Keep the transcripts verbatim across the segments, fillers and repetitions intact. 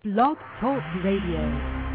Blog Talk Radio.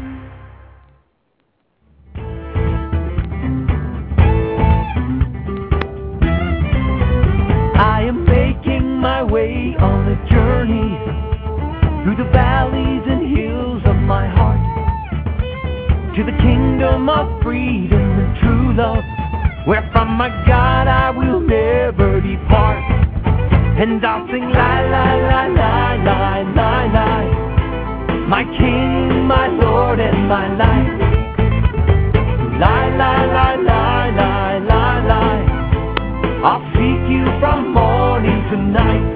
I am making my way on the journey through the valleys and hills of my heart to the kingdom of freedom and true love, where from my God I will never depart. And I'll sing la la la la la la la, my King, my Lord, and my life. La la la la la la la, I'll seek you from morning to night.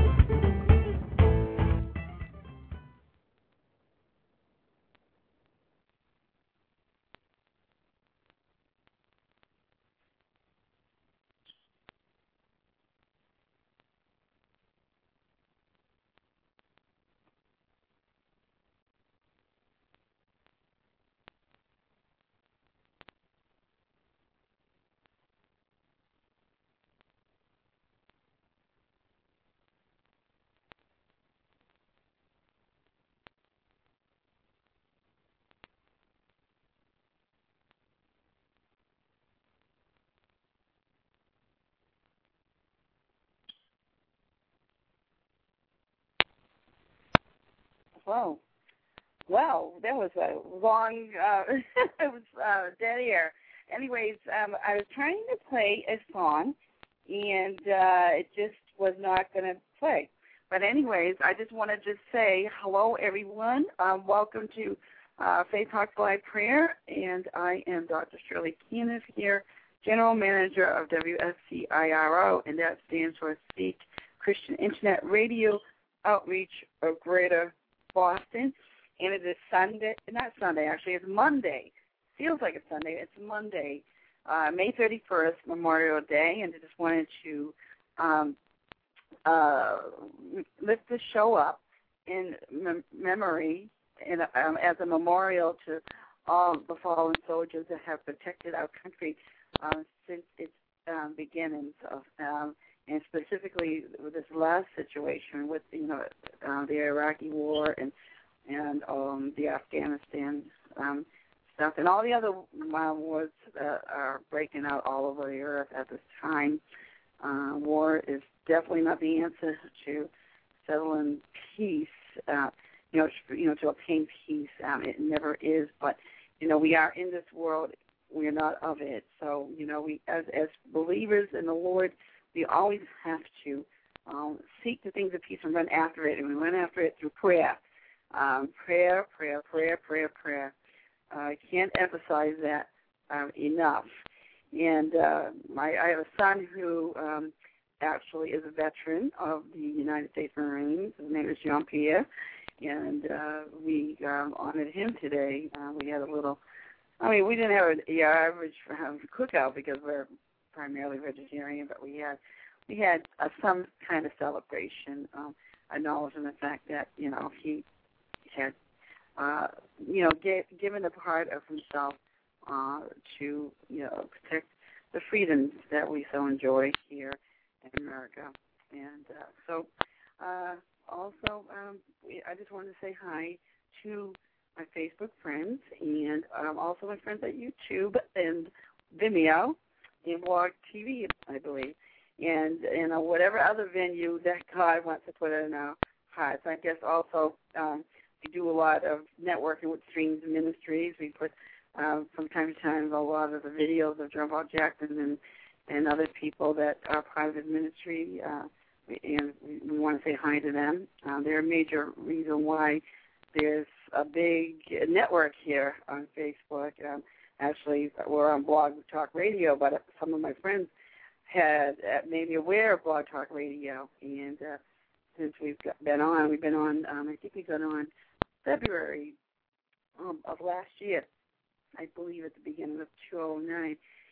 Whoa. Well, that was a long, uh, it was uh, dead air. Anyways, um, I was trying to play a song, and uh, it just was not going to play. But anyways, I just want to just say hello, everyone. Um, welcome to uh, Faith Talks Live Prayer, and I am Doctor Shirley Keenan here, General Manager of W S C I R O, and that stands for Seek Christian Internet Radio Outreach of Greater Boston, and it is Sunday, not Sunday, actually, it's Monday. Feels like it's Sunday. It's Monday, uh, May thirty-first, Memorial Day, and I just wanted to um, uh, lift the show up in mem- memory and um, as a memorial to all the fallen soldiers that have protected our country uh, since its um, beginnings, of, um, and specifically with this last situation with you know uh, the Iraqi war and and um, the Afghanistan um, stuff and all the other uh, wars that are breaking out all over the earth at this time. Uh, war is definitely not the answer to settling peace. Uh, you know, you know, to obtain peace. Um, it never is. But you know, we are in this world. We are not of it. So you know, we as as believers in the Lord, we always have to um, seek the things of peace and run after it, and we run after it through prayer. Um, prayer, prayer, prayer, prayer, prayer. Uh, I can't emphasize that um, enough. And uh, my, I have a son who um, actually is a veteran of the United States Marines. His name is Jean-Pierre, and uh, we um, honored him today. Uh, we had a little, I mean, we didn't have an yeah, average um, cookout because we're primarily vegetarian, but we had we had uh, some kind of celebration, um, acknowledging the fact that, you know, he had, uh, you know, get, given a part of himself uh, to, you know, protect the freedoms that we so enjoy here in America. And uh, so uh, also, um, we, I just wanted to say hi to my Facebook friends and um, also my friends at YouTube and Vimeo and Blog T V, I believe, and and uh, whatever other venue that God wants to put in our hearts. I guess also um, we do a lot of networking with Streams Ministries. We put uh, from time to time a lot of the videos of John Paul Jackson and, and other people that are part of his ministry, uh, and we, we want to say hi to them. Uh, they're a major reason why there's a big network here on Facebook. Um, actually, we're on Blog Talk Radio, but some of my friends had uh, made me aware of Blog Talk Radio, and uh, since we've got, been on, we've been on, um, I think we got on February um, of last year, I believe at the beginning of two thousand nine,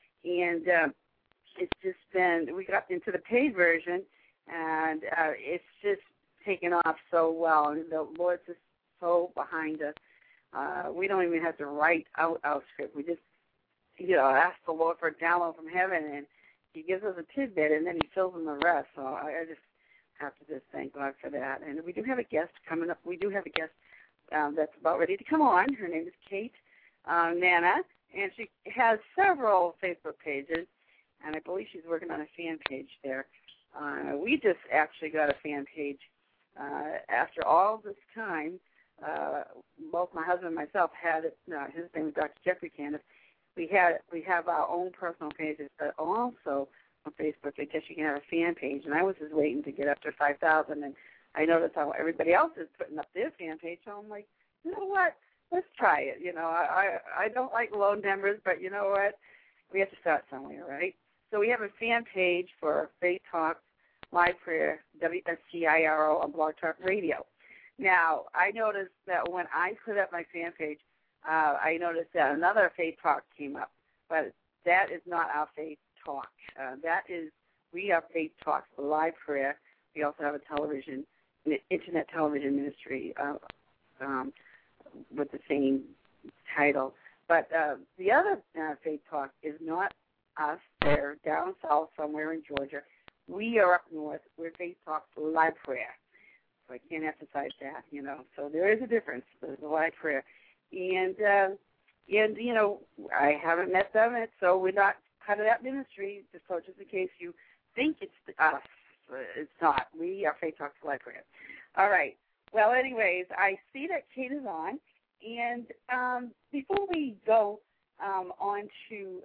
and uh, it's just been, we got into the paid version, and uh, it's just taken off so well, and the Lord's just so behind us. Uh, we don't even have to write out our script. We just, you know, ask the Lord for a download from heaven, and he gives us a tidbit, and then he fills in the rest. So I, I just have to just thank God for that. And we do have a guest coming up. We do have a guest um, that's about ready to come on. Her name is Kate uh, Nana, and she has several Facebook pages, and I believe she's working on a fan page there. Uh, we just actually got a fan page uh, after all this time. Uh, both my husband and myself had it. Uh, his name is Doctor Jeffrey Candace. We had we have our own personal pages, but also on Facebook, I guess you can have a fan page. And I was just waiting to get up to five thousand, and I noticed how everybody else is putting up their fan page. So I'm like, you know what? Let's try it. You know, I I, I don't like low numbers, but you know what? We have to start somewhere, right? So we have a fan page for Faith Talk Live Prayer, W S T I R O on Blog Talk Radio. Now, I noticed that when I put up my fan page, uh, I noticed that another Faith Talk came up, but that is not our Faith Talk. Uh, that is, we are Faith Talk Live Prayer. We also have a television, internet television ministry uh, um, with the same title. But uh, the other uh, Faith Talk is not us. They're down south somewhere in Georgia. We are up north. We're Faith Talk Live Prayer. So I can't emphasize that, you know. So there is a difference. There's a live prayer. And, uh, and you know, I haven't met them, and so we're not part of that ministry, just so just in case you think it's us. It's not. We are Faith Talk Live Prayer. All right. Well, anyways, I see that Kate is on. And um, before we go um, on to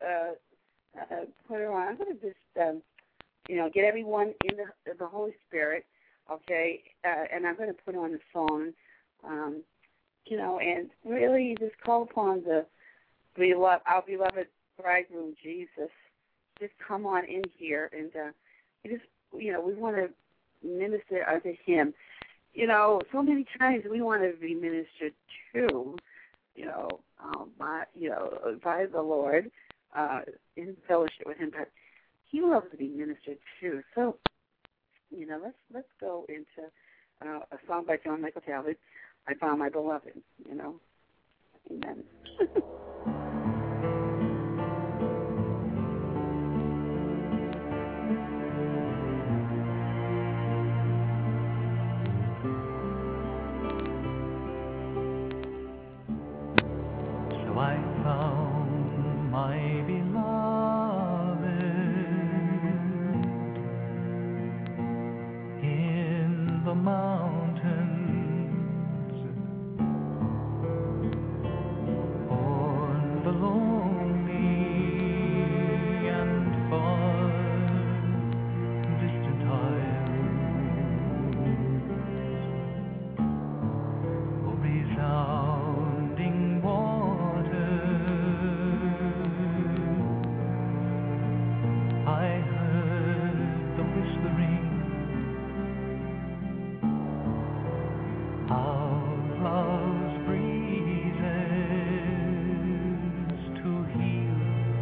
uh, uh, put her on, I'm going to just, um, you know, get everyone in the, the Holy Spirit. Okay, uh, and I'm going to put on the song, um, you know, and really just call upon the beloved, our beloved bridegroom, Jesus. Just come on in here, and uh, we just, you know, we want to minister unto Him. You know, so many times we want to be ministered to, you know, um, by, you know, by the Lord uh, in fellowship with Him, but He loves to be ministered to. So, you know, let's let's go into uh, a song by John Michael Talbot, I Found My Beloved, you know. Amen. So I found my beloved in the mountains, on the lonely and far distant isles, oh, resounding waters, I heard the whispering of love's breezes to heal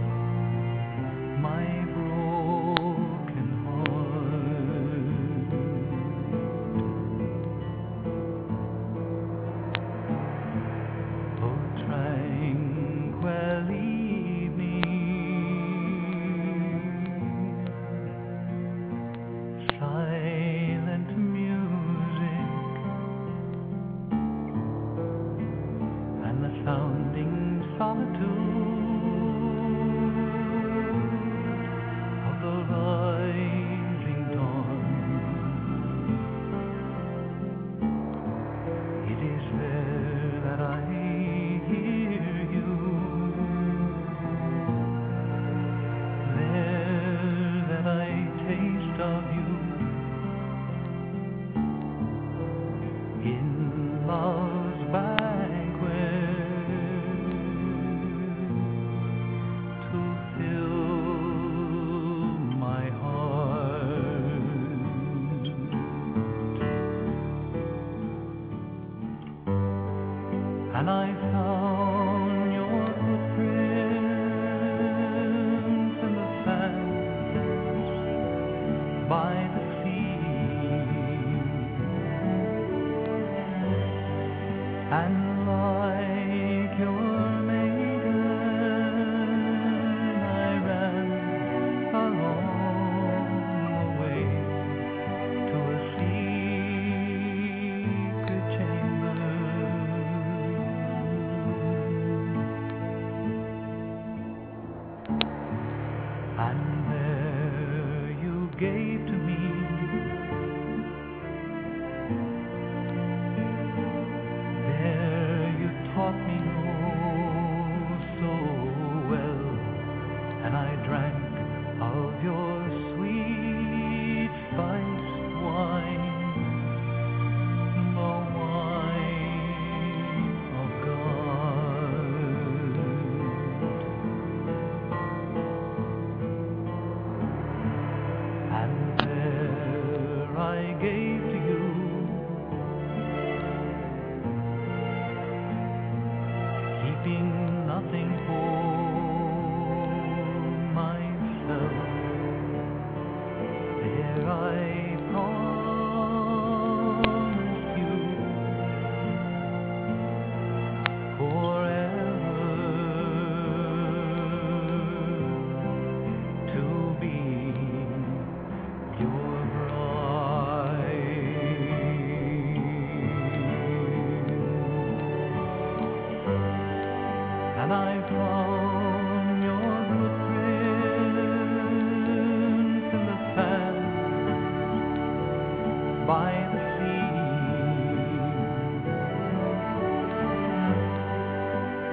my broken heart. Oh, tranquil evening, silent music, and the sounding solitude of the rising dawn. It is there that I hear you, there that I taste of you, in love's banquet to fill my heart. And I found your footprints in the sands by the sea, and like your maiden, I ran along the way to a secret chamber.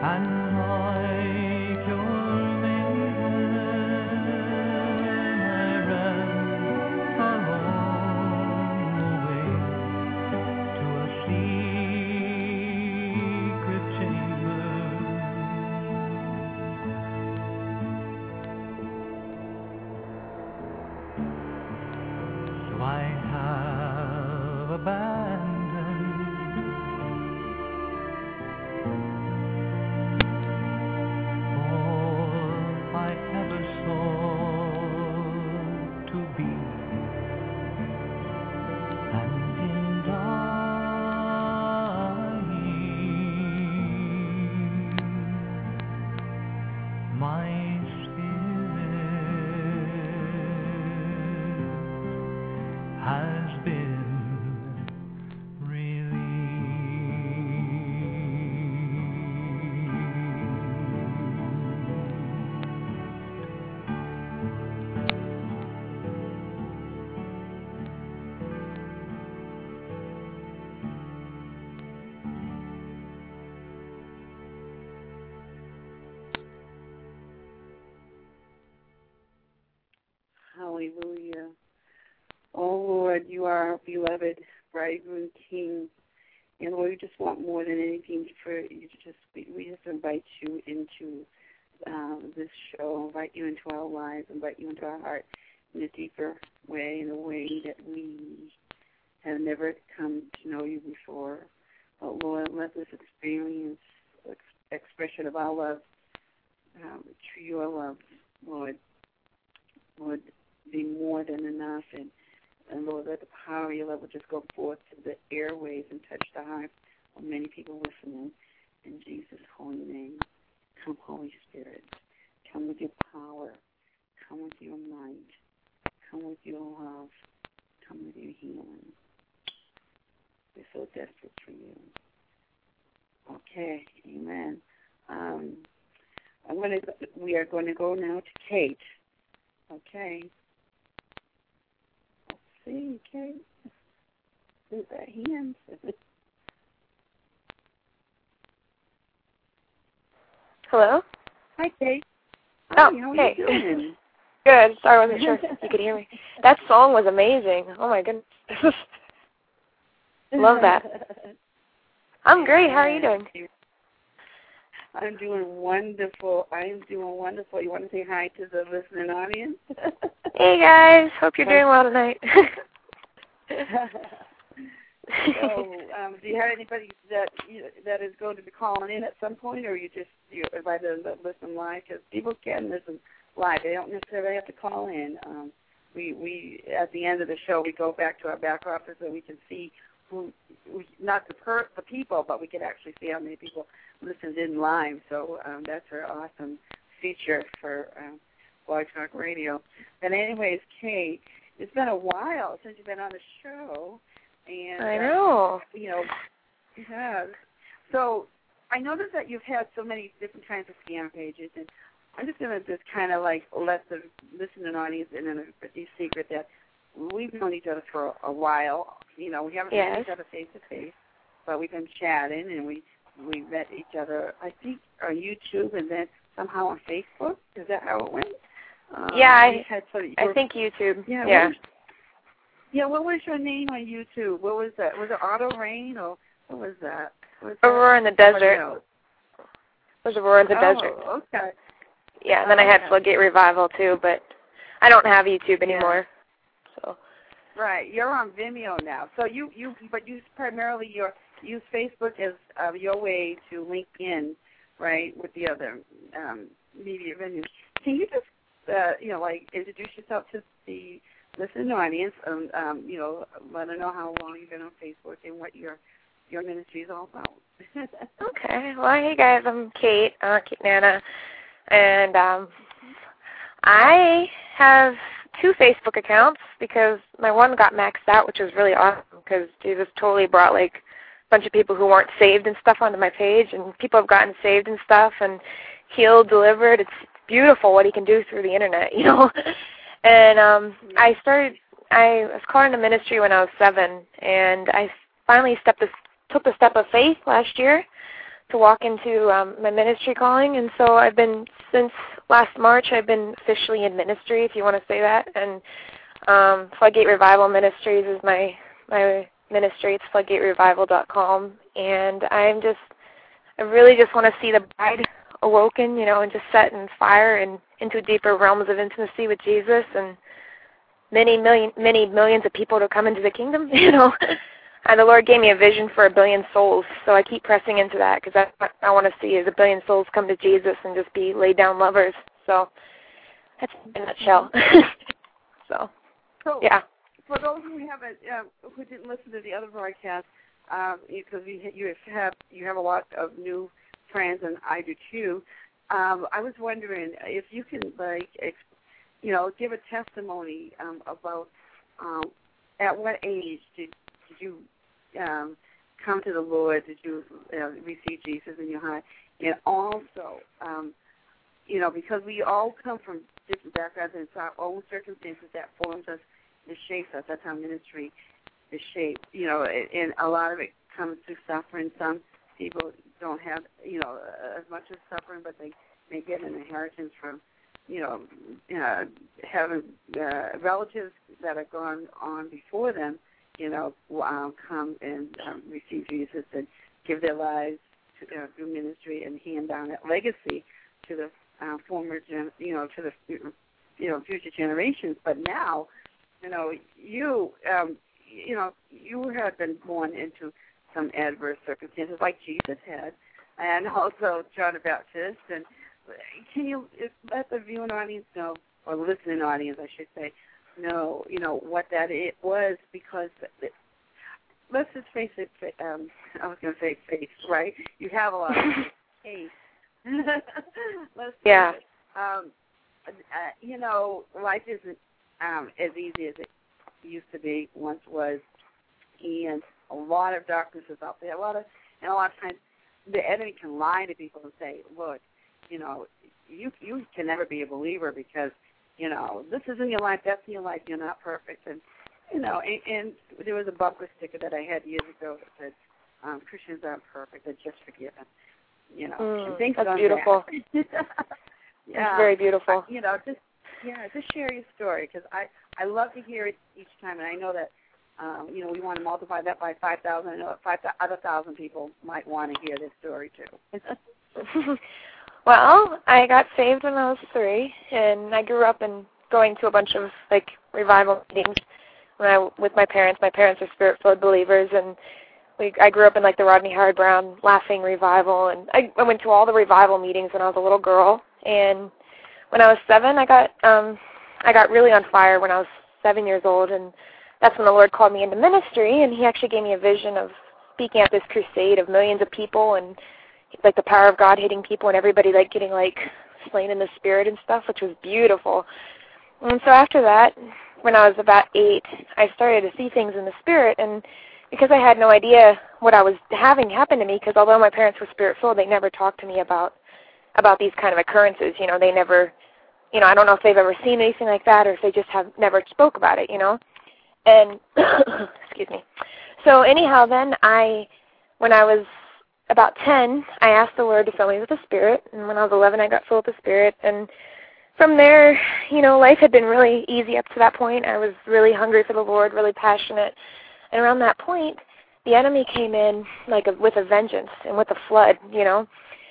Hallelujah. Oh, Lord, you are our beloved bridegroom king. And, Lord, we just want more than anything for you to just, we just invite you into um, this show, invite you into our lives, invite you into our heart in a deeper way, in a way that we have never come to know you before. But, Lord, let this experience, ex- expression of our love, um, to your love, Lord, Lord, be more than enough. And, and Lord, let the power of your love just go forth to the airways and touch the hearts of many people listening. In Jesus' holy name, come, Holy Spirit. Come with your power. Come with your might. Come with your love. Come with your healing. We're so desperate for you. Okay, amen. Um, I'm gonna. We are going to go now to Kate. Okay. Let's see, Kate. Who's that hand? Hello? Hi, Kate. Oh, Hi, how are hey. you doing? Good. Sorry, I wasn't sure if you could hear me. That song was amazing. Oh, my goodness. Love that. I'm great. How are you doing? I'm doing wonderful. I am doing wonderful. You want to say hi to the listening audience? Hey, guys. Hope you're doing well tonight. So, um, do you have anybody that you, that is going to be calling in at some point, or you just you invite them to listen live? Because people can listen live; they don't necessarily have to call in. Um, we we at the end of the show we go back to our back office and we can see who, who not the per, the people, but we can actually see how many people listened in live. So um, that's an awesome feature for um, Blog Talk Radio. But anyways, Kate, it's been a while since you've been on the show. And, I know. Uh, you know, yeah. So I noticed that you've had so many different kinds of scam pages, and I'm just going to just kind of like let the listening audience in on a secret that we've known each other for a while. You know, we haven't yes. met each other face to face, but we've been chatting, and we we met each other, I think, on YouTube, and then somehow on Facebook. Is that how it went? Um, yeah, I, had, so I think YouTube. Yeah. Yeah. What was, yeah. What was your name on YouTube? What was that? Was it Auto Rain or what was that? Was Aurora in the Desert. Else? It was Aurora in the oh, Desert. Okay. Yeah, and then okay. I had Floodgate Revival too, but I don't have YouTube yeah. anymore. So. Right, you're on Vimeo now. So you, you but you primarily your use Facebook as uh, your way to link in, right, with the other um, media venues. Can you just, uh, you know, like introduce yourself to the listening audience, and um, you know, let them know how long you've been on Facebook and what your your ministry is all about. Okay. Well, hey guys, I'm Kate, uh, Kate Nana, and um, I have two Facebook accounts because my one got maxed out, which was really awesome because Jesus totally brought like a bunch of people who weren't saved and stuff onto my page, and people have gotten saved and stuff and healed, delivered. It's beautiful what he can do through the internet, you know. And um, I started, I was called into ministry when I was seven, and I finally stepped the, took the step of faith last year. to walk into um, my ministry calling. And so I've been, since last March, I've been officially in ministry, if you want to say that. And um, Floodgate Revival Ministries is my my ministry. It's floodgate revival dot com. And I'm just, I really just want to see the bride awoken, you know, and just set in fire and into deeper realms of intimacy with Jesus, and many million, many millions of people to come into the kingdom, you know. And the Lord gave me a vision for a billion souls, so I keep pressing into that because that's what I want to see is a billion souls come to Jesus and just be laid down lovers. So that's in a nutshell. so, so, yeah. For those who haven't, uh, who didn't listen to the other broadcast, um, because you, you have you have a lot of new friends, and I do too. Um, I was wondering if you can, like, ex- you know, give a testimony um, about um, at what age did did you um, come to the Lord? Did you uh, receive Jesus in your heart? And also, um, you know, because we all come from different backgrounds and it's our own circumstances that forms us and shapes us. That's how ministry is shaped. You know, and a lot of it comes through suffering. Some people don't have, you know, as much as suffering, but they may get an inheritance from, you know, uh, having uh, relatives that have gone on before them, you know, um, come and um, receive Jesus and give their lives to, uh, through ministry and hand down that legacy to the uh, former, gen- you know, to the, you know, future generations. But now, you know, you, um, you know, you have been born into some adverse circumstances like Jesus had, and also John the Baptist. And can you let the viewing audience know, or listening audience, I should say, know, you know, what that it was? Because it, let's just face it. Um, I was going to say face, right? You have a lot of faith. let's yeah. It. Um, uh, you know, life isn't um, as easy as it used to be, once was, and a lot of darkness is out there. A lot of, and a lot of times, the enemy can lie to people and say, "Look, you know, you you can never be a believer because, you know, this is in your life, that's in your life. You're not perfect." And you know, and, and there was a bumper sticker that I had years ago that said, um, "Christians aren't perfect; they're just forgiven." You know, mm, and things that's on beautiful. That. yeah, it's very beautiful. You know, just yeah, just share your story because I I love to hear it each time, and I know that. Um, you know, we want to multiply that by five thousand. I know five other thousand people might want to hear this story too. Well, I got saved when I was three, and I grew up in going to a bunch of like revival meetings when I with my parents. My parents are spirit-filled believers, and we I grew up in like the Rodney Howard Brown Laughing Revival, and I, I went to all the revival meetings when I was a little girl. And when I was seven, I got um, I got really on fire when I was seven years old, and that's when the Lord called me into ministry, and he actually gave me a vision of speaking at this crusade of millions of people and like the power of God hitting people and everybody like getting like slain in the spirit and stuff, which was beautiful. And so after that, when I was about eight, I started to see things in the spirit, and because I had no idea what I was having happen to me, because although my parents were spirit-filled, they never talked to me about about these kind of occurrences. You know, they never, you know, I don't know if they've ever seen anything like that or if they just have never spoke about it, you know. And, excuse me. So anyhow, then I, when I was about ten, I asked the Lord to fill me with the Spirit. And when I was eleven, I got filled with the Spirit. And from there, you know, life had been really easy up to that point. I was really hungry for the Lord, really passionate. And around that point, the enemy came in like a, with a vengeance and with a flood, you know.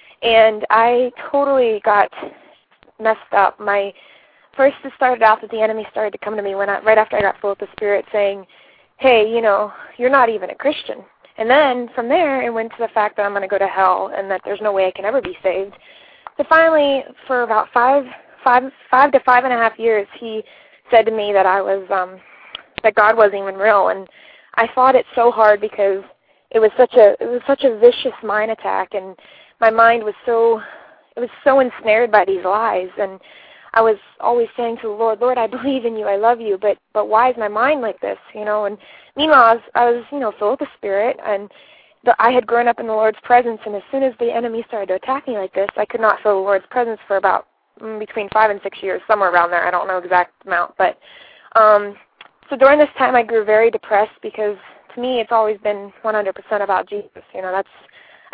And I totally got messed up. My First, it started out that the enemy started to come to me when I, right after I got filled with the Spirit saying, hey, you know, you're not even a Christian. And then from there, it went to the fact that I'm going to go to hell and that there's no way I can ever be saved. So finally, for about five, five, five to five and a half years, he said to me that I was, um, that God wasn't even real. And I fought it so hard because it was such a, it was such a vicious mind attack, and my mind was so, it was so ensnared by these lies. And I was always saying to the Lord, Lord, I believe in you, I love you, but but why is my mind like this, you know? And meanwhile, I was, I was you know, filled with the Spirit, and the, I had grown up in the Lord's presence, and as soon as the enemy started to attack me like this, I could not feel the Lord's presence for about mm, between five and six years, somewhere around there. I don't know the exact amount, but um, so during this time, I grew very depressed because to me, it's always been one hundred percent about Jesus. You know, that's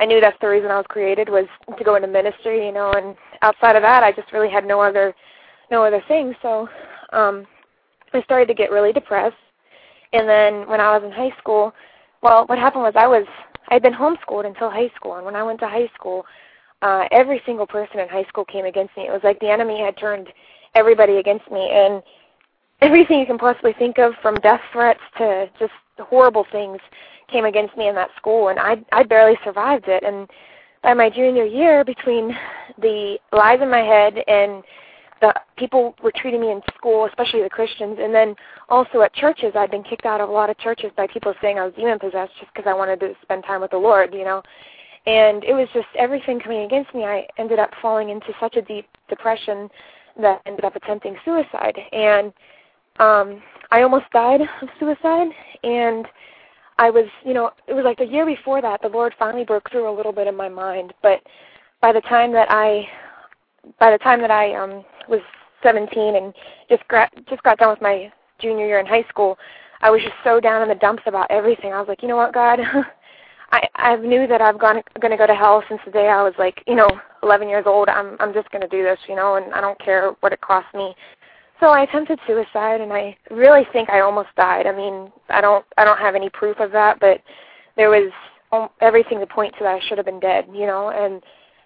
I knew that's the reason I was created, was to go into ministry, you know, and outside of that, I just really had no other, no other thing. So um, I started to get really depressed. And then when I was in high school, well, what happened was I was, I had been homeschooled until high school. And when I went to high school, uh, every single person in high school came against me. It was like the enemy had turned everybody against me. And everything you can possibly think of, from death threats to just horrible things, came against me in that school. And I, I barely survived it. And by my junior year, between the lies in my head and the people were treating me in school, especially the Christians, and then also at churches, I'd been kicked out of a lot of churches by people saying I was demon-possessed just because I wanted to spend time with the Lord, you know. And it was just everything coming against me. I ended up falling into such a deep depression that I ended up attempting suicide. And um, I almost died of suicide, and I was, you know, it was like the year before that, the Lord finally broke through a little bit in my mind. But by the time that I, by the time that I um, was seventeen and just got just got done with my junior year in high school, I was just so down in the dumps about everything. I was like, you know what, God, I I knew that I'm gonna gonna go to hell since the day I was like, you know, eleven years old. I'm I'm just gonna do this, you know, and I don't care what it costs me. So I attempted suicide, and I really think I almost died. I mean, I don't I don't have any proof of that, but there was everything to point to that I should have been dead, you know. And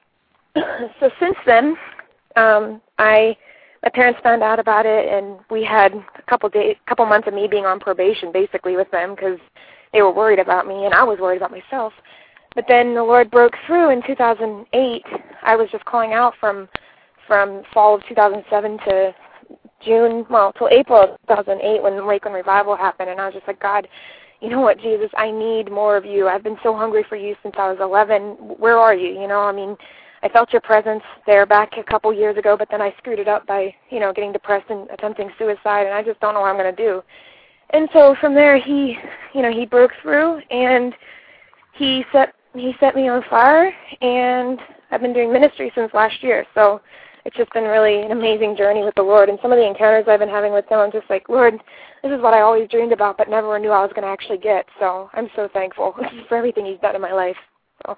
so since then, um, I my parents found out about it, and we had a couple days, couple months of me being on probation, basically, with them because they were worried about me, and I was worried about myself. But then the Lord broke through in two thousand eight. I was just calling out from from fall of two thousand seven to June, well, till April of two thousand eight when the Lakeland Revival happened, and I was just like, God, you know what, Jesus, I need more of you. I've been so hungry for you since I was eleven. Where are you? You know, I mean, I felt your presence there back a couple years ago, but then I screwed it up by, you know, getting depressed and attempting suicide, and I just don't know what I'm going to do. And so from there, he, you know, he broke through, and he set he set me on fire, and I've been doing ministry since last year. So it's just been really an amazing journey with the Lord. And some of the encounters I've been having with him, I'm just like, Lord, this is what I always dreamed about but never knew I was going to actually get. So I'm so thankful for everything he's done in my life. So.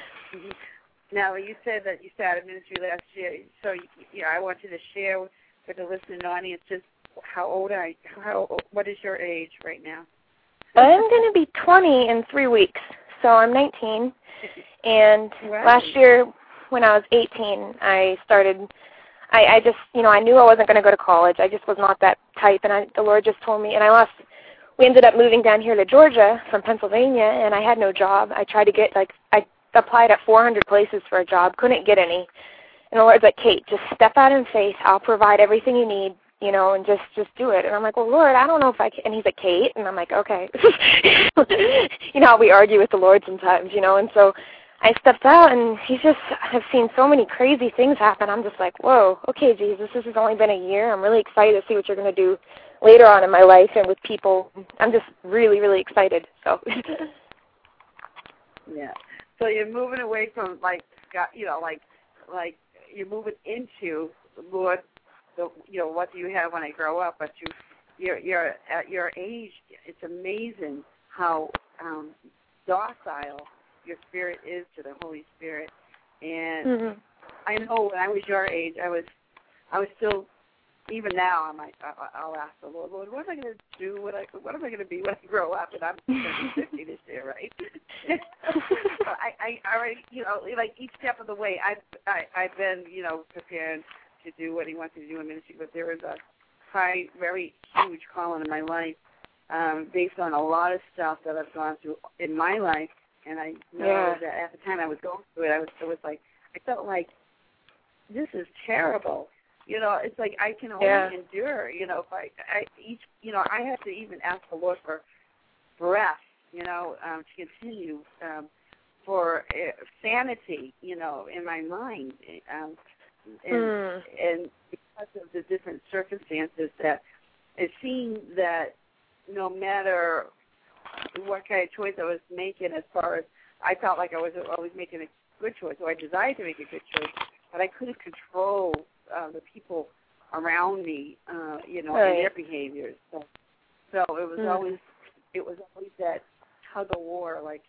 Now, you said that you started ministry last year. So, you know, I want you to share with the listening audience just how old are you? How, what is your age right now? I'm going to be twenty in three weeks. So I'm nineteen. And wow. Last year, when I was eighteen, I started, I, I just, you know, I knew I wasn't going to go to college. I just was not that type, and I, the Lord just told me, and I lost, we ended up moving down here to Georgia from Pennsylvania, and I had no job. I tried to get, like, I applied at four hundred places for a job, couldn't get any. And the Lord's like, Kate, just step out in faith. I'll provide everything you need, you know, and just, just do it. And I'm like, well, Lord, I don't know if I can. And he's like, Kate. And I'm like, okay. You know how we argue with the Lord sometimes, you know, and so I stepped out, and he's just, I've seen so many crazy things happen. I'm just like, whoa, okay, Jesus, this has only been a year. I'm really excited to see what you're going to do later on in my life and with people. I'm just really, really excited. So. Yeah. So you're moving away from, like, you know, like, like you're moving into, Lord, the, you know, what do you have when I grow up? But you, you're, you're at your age, it's amazing how um, docile your spirit is to the Holy Spirit. And mm-hmm. I know when I was your age, I was, I was still, even now, I might, I'll ask the Lord, Lord, what am I going to do? What, I, what am I going to be when I grow up? And I'm going to be fifty this year, right? So I, I already, you know, like each step of the way, I've, I, I've been, you know, prepared to do what He wants me to do in ministry. But there was a high, very huge calling in my life, um, based on a lot of stuff that I've gone through in my life. And I know yeah. that at the time I was going through it, I was, it was like, I felt like, this is terrible. You know, it's like I can only yeah. endure, you know, if I, I, each, you know, I have to even ask the Lord for breath, you know, um, to continue, um, for uh, sanity, you know, in my mind. Um, and, mm. and because of the different circumstances that it seemed that no matter what kind of choice I was making, as far as I felt like I was always making a good choice, so I desired to make a good choice, but I couldn't control uh, the people around me, uh, you know, right. and their behaviors. So, so it was mm. always, it was always that tug of war, like,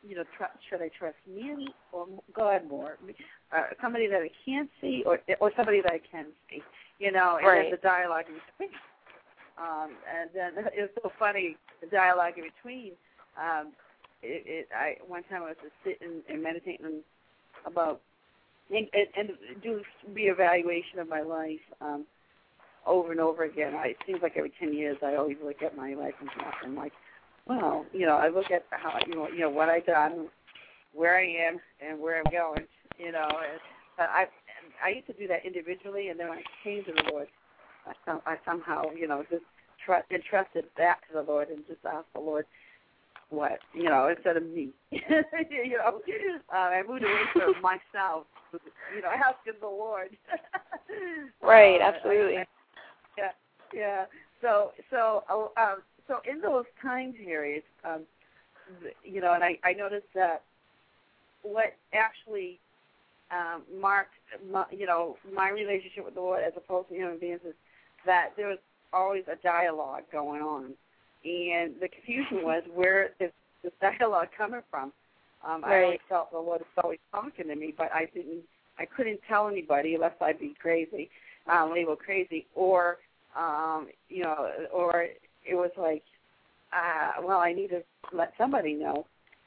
you know, tr- should I trust me or God more? Uh, somebody that I can't see, or or somebody that I can see, you know, and right. then the dialogue in between. Um, and then it was so funny, the dialogue in between. Um, it, it, I one time I was just sitting and meditating about and, and, and do reevaluation of my life um, over and over again. I, it seems like every ten years I always look at my life and I'm like, well, you know, I look at how you know, you know, what I've done, where I am, and where I'm going. You know, and, but I I used to do that individually, and then when I came to the Lord, I, some, I somehow, you know, just trust, entrusted that to the Lord and just asked the Lord what, you know, instead of me. you know, uh, I moved away from myself. You know, asking the Lord. right, uh, absolutely. I, I, yeah, yeah. So, so, uh, um, so in those time periods, um, you know, and I, I noticed that what actually um, marked, my, you know, my relationship with the Lord as opposed to human beings is that there was always a dialogue going on, and the confusion was where is this dialogue coming from? Um, right. I always felt the Lord was always talking to me, but I didn't, I couldn't tell anybody unless I'd be crazy, uh, labeled crazy, or um, you know, or it was like, uh, well, I need to let somebody know.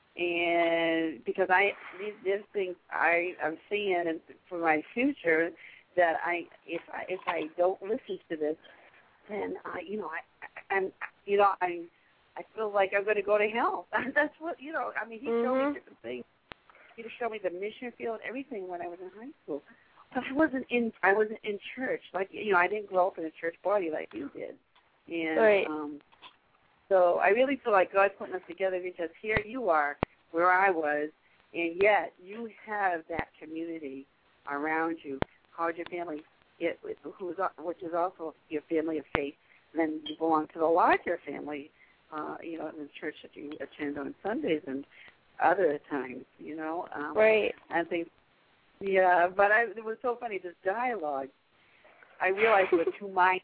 And because I these, these things I am seeing and for my future that I if I if I don't listen to this, then I you know I and you know I I feel like I'm going to go to hell. That's what you know. I mean, he mm-hmm. showed me different things. He just showed me the mission field, everything when I was in high school. But I wasn't in I wasn't in church like you know I didn't grow up in a church body like you did, and right. um, so I really feel like God's putting us together because here you are where I was, and yet you have that community around you called your family, it, who's, which is also your family of faith. And then you belong to the larger family, uh, you know, in the church that you attend on Sundays and other times, you know. Um, right. And things, yeah, but I, it was so funny, this dialogue. I realized it was two minds.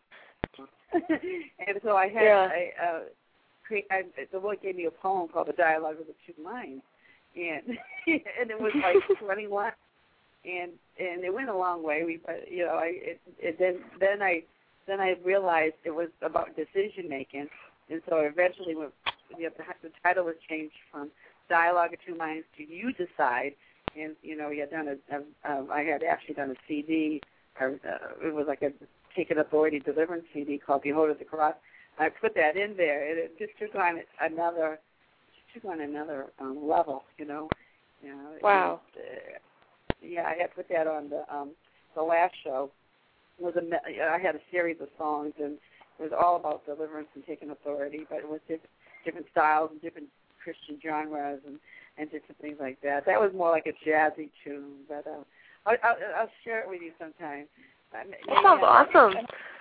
And so I had, yeah. I, uh, create, I, the Lord gave me a poem called The Dialogue of the Two Minds. And and it was like twenty-one, and and it went a long way. We, but you know, I it, it, then then I then I realized it was about decision making, and so eventually, when you know, the, the title was changed from Dialogue of Two Minds to You Decide, and you know, we had done a, a um, I had actually done a C D, or uh, it was like a Taking Authority Deliverance C D called Behold at the Cross. I put that in there, and it just took on another. took on another um, level, you know. You know wow. And, uh, yeah, I had put that on the um, the last show. It was a, I had a series of songs, and it was all about deliverance and taking authority, but it was different, different styles and different Christian genres and, and different things like that. That was more like a jazzy tune, but uh, I'll, I'll, I'll share it with you sometime. That sounds awesome.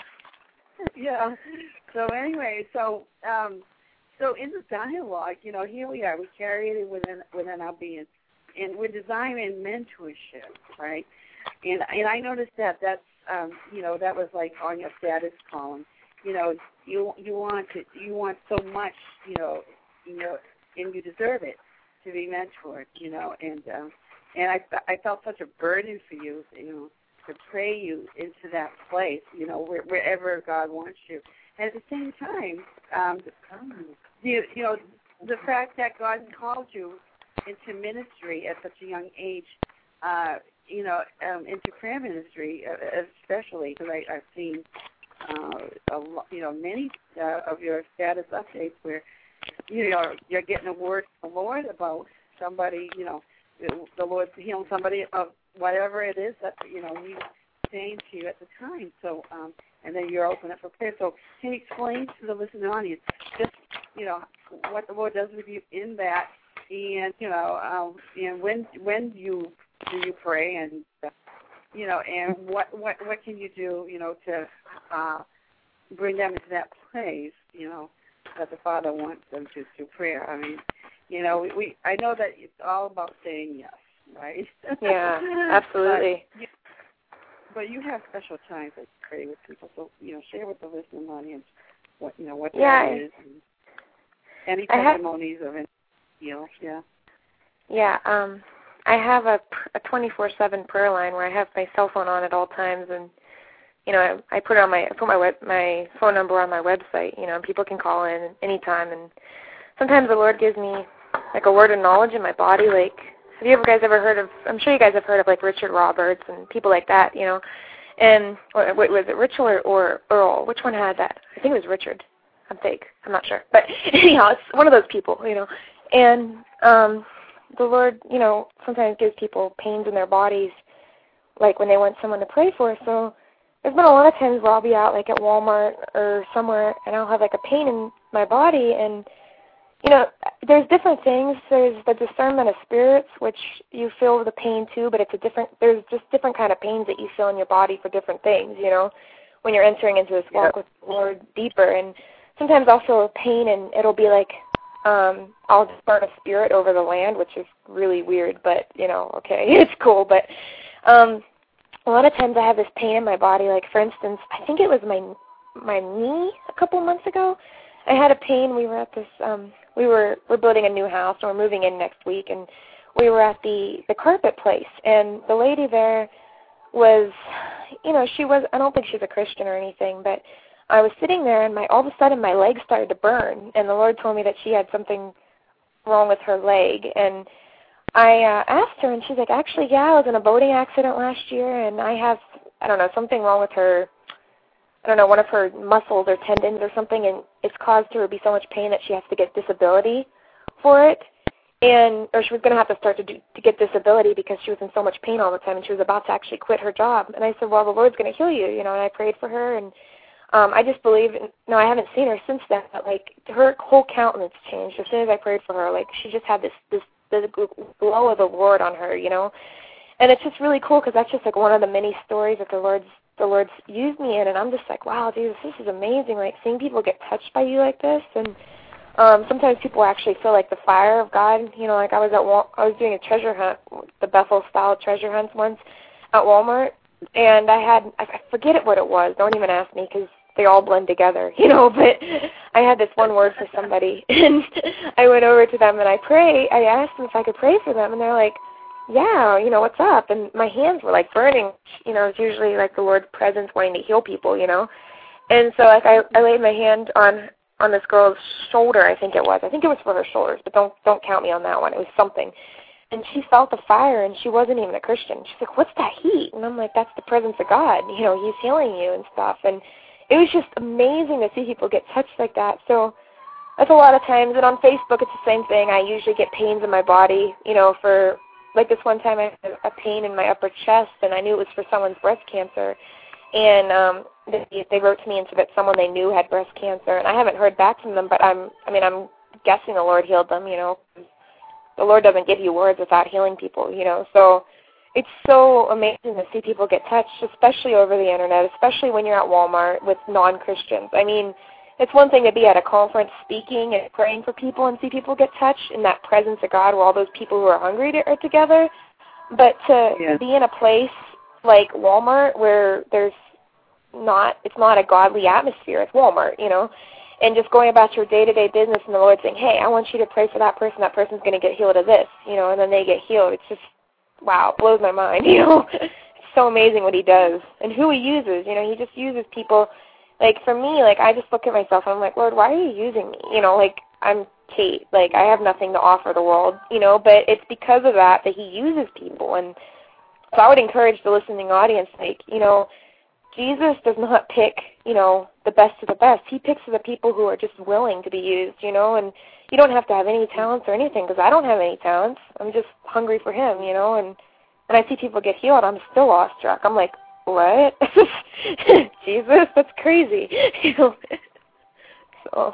Yeah. So anyway, so um, so in the dialogue, you know, here we are. We carry it within within our being, and we're designing mentorship, right? And and I noticed that that's um, you know that was like on your status column. You know, you you want to you want so much, you know, you know, and you deserve it to be mentored, you know, and um, and I I felt such a burden for you, you know, to pray you into that place, you know, where, wherever God wants you. And at the same time, um, you, you know, the fact that God called you into ministry at such a young age, uh, you know, um, into prayer ministry, especially because I've seen, uh, a lo- you know, many uh, of your status updates where, you know, you're getting a word from the Lord about somebody, you know, the Lord's healing somebody of whatever it is that, you know, He's saying to you at the time. So, um, and then you're open up for prayer. So can you explain to the listening audience just, you know, what the Lord does with you in that, and, you know, um, and when when do you do you pray, and, uh, you know, and what, what, what can you do, you know, to uh, bring them into that place, you know, that the Father wants them to through prayer. I mean, you know, we, we I know that it's all about saying yes, right? Yeah, absolutely. But you, but you have special times that you pray with people, so, you know, share with the listening audience what, you know, what yeah, that is. And any I testimonies have, of it, you know, yeah. Yeah, um, I have a, a twenty-four seven prayer line where I have my cell phone on at all times, and you know, I, I put it on my I put my web, my phone number on my website. You know, and people can call in anytime. And sometimes the Lord gives me like a word of knowledge in my body. Like, have you ever guys ever heard of? I'm sure you guys have heard of like Richard Roberts and people like that. You know, and or, wait, was it Richard or, or Earl? Which one had that? I think it was Richard. I'm fake. I'm not sure, but anyhow, it's one of those people. You know, and um, the Lord, you know, sometimes gives people pains in their bodies, like when they want someone to pray for. So there's been a lot of times where I'll be out like at Walmart or somewhere and I'll have like a pain in my body, and you know, there's different things. There's the discernment of spirits, which you feel the pain too, but it's a different, there's just different kind of pains that you feel in your body for different things, you know, when you're entering into this walk yep. with the Lord deeper. And sometimes I'll feel a pain and it'll be like, um, I'll discern a spirit over the land, which is really weird, but you know, okay, it's cool. But um, a lot of times I have this pain in my body. Like for instance, I think it was my my knee a couple months ago. I had a pain. We were at this. Um, we were we're building a new house, and we're moving in next week. And we were at the the carpet place, and the lady there was, you know, she was. I don't think she's a Christian or anything, but I was sitting there, and my all of a sudden my leg started to burn, and the Lord told me that she had something wrong with her leg. And I uh, asked her, and she's like, actually, yeah, I was in a boating accident last year, and I have, I don't know, something wrong with her. I don't know, one of her muscles or tendons or something, and it's caused her to be so much pain that she has to get disability for it, and or she was going to have to start to do, to get disability because she was in so much pain all the time, and she was about to actually quit her job. And I said, well, the Lord's going to heal you, you know, and I prayed for her, and um, I just believe, in, no, I haven't seen her since then, but, like, her whole countenance changed as soon as I prayed for her. Like, she just had this, this, this glow of the Lord on her, you know, and it's just really cool because that's just, like, one of the many stories that the Lord's the Lord's used me in, and I'm just like, wow, Jesus, this is amazing, like, seeing people get touched by you like this. And um, sometimes people actually feel like the fire of God, you know, like I was at Wal- I was doing a treasure hunt, the Bethel-style treasure hunts once at Walmart, and I had, I forget it what it was, don't even ask me, because they all blend together, you know, but I had this one word for somebody, and I went over to them, and I pray, I asked them if I could pray for them, and they're like, yeah, you know, what's up? And my hands were like burning. You know, it's usually like the Lord's presence wanting to heal people, you know. And so like I, I laid my hand on on this girl's shoulder, I think it was. I think it was for her shoulders, but don't don't count me on that one. It was something. And she felt the fire, and she wasn't even a Christian. She's like, what's that heat? And I'm like, that's the presence of God. You know, He's healing you and stuff. And it was just amazing to see people get touched like that. So that's a lot of times. And on Facebook, it's the same thing. I usually get pains in my body, you know, for like this one time I had a pain in my upper chest, and I knew it was for someone's breast cancer. And um, they, they wrote to me and said that someone they knew had breast cancer. And I haven't heard back from them, but I'm, I mean, I'm guessing the Lord healed them, you know. The Lord doesn't give you words without healing people, you know. So it's so amazing to see people get touched, especially over the Internet, especially when you're at Walmart with non-Christians. I mean, it's one thing to be at a conference speaking and praying for people and see people get touched in that presence of God where all those people who are hungry are together. But to yeah. be in a place like Walmart where there's not, it's not a godly atmosphere. It's Walmart, you know, and just going about your day-to-day business and the Lord saying, hey, I want you to pray for that person. That person's going to get healed of this, you know, and then they get healed. It's just, wow, it blows my mind, you know. It's so amazing what He does and who He uses. You know, He just uses people. Like, for me, like, I just look at myself and I'm like, Lord, why are you using me? You know, like, I'm Kate. Like, I have nothing to offer the world, you know, but it's because of that that He uses people. And so I would encourage the listening audience, like, you know, Jesus does not pick, you know, the best of the best. He picks the people who are just willing to be used, you know, and you don't have to have any talents or anything because I don't have any talents. I'm just hungry for Him, you know, and when I see people get healed, I'm still awestruck. I'm like, what? Jesus, that's crazy. You know? So.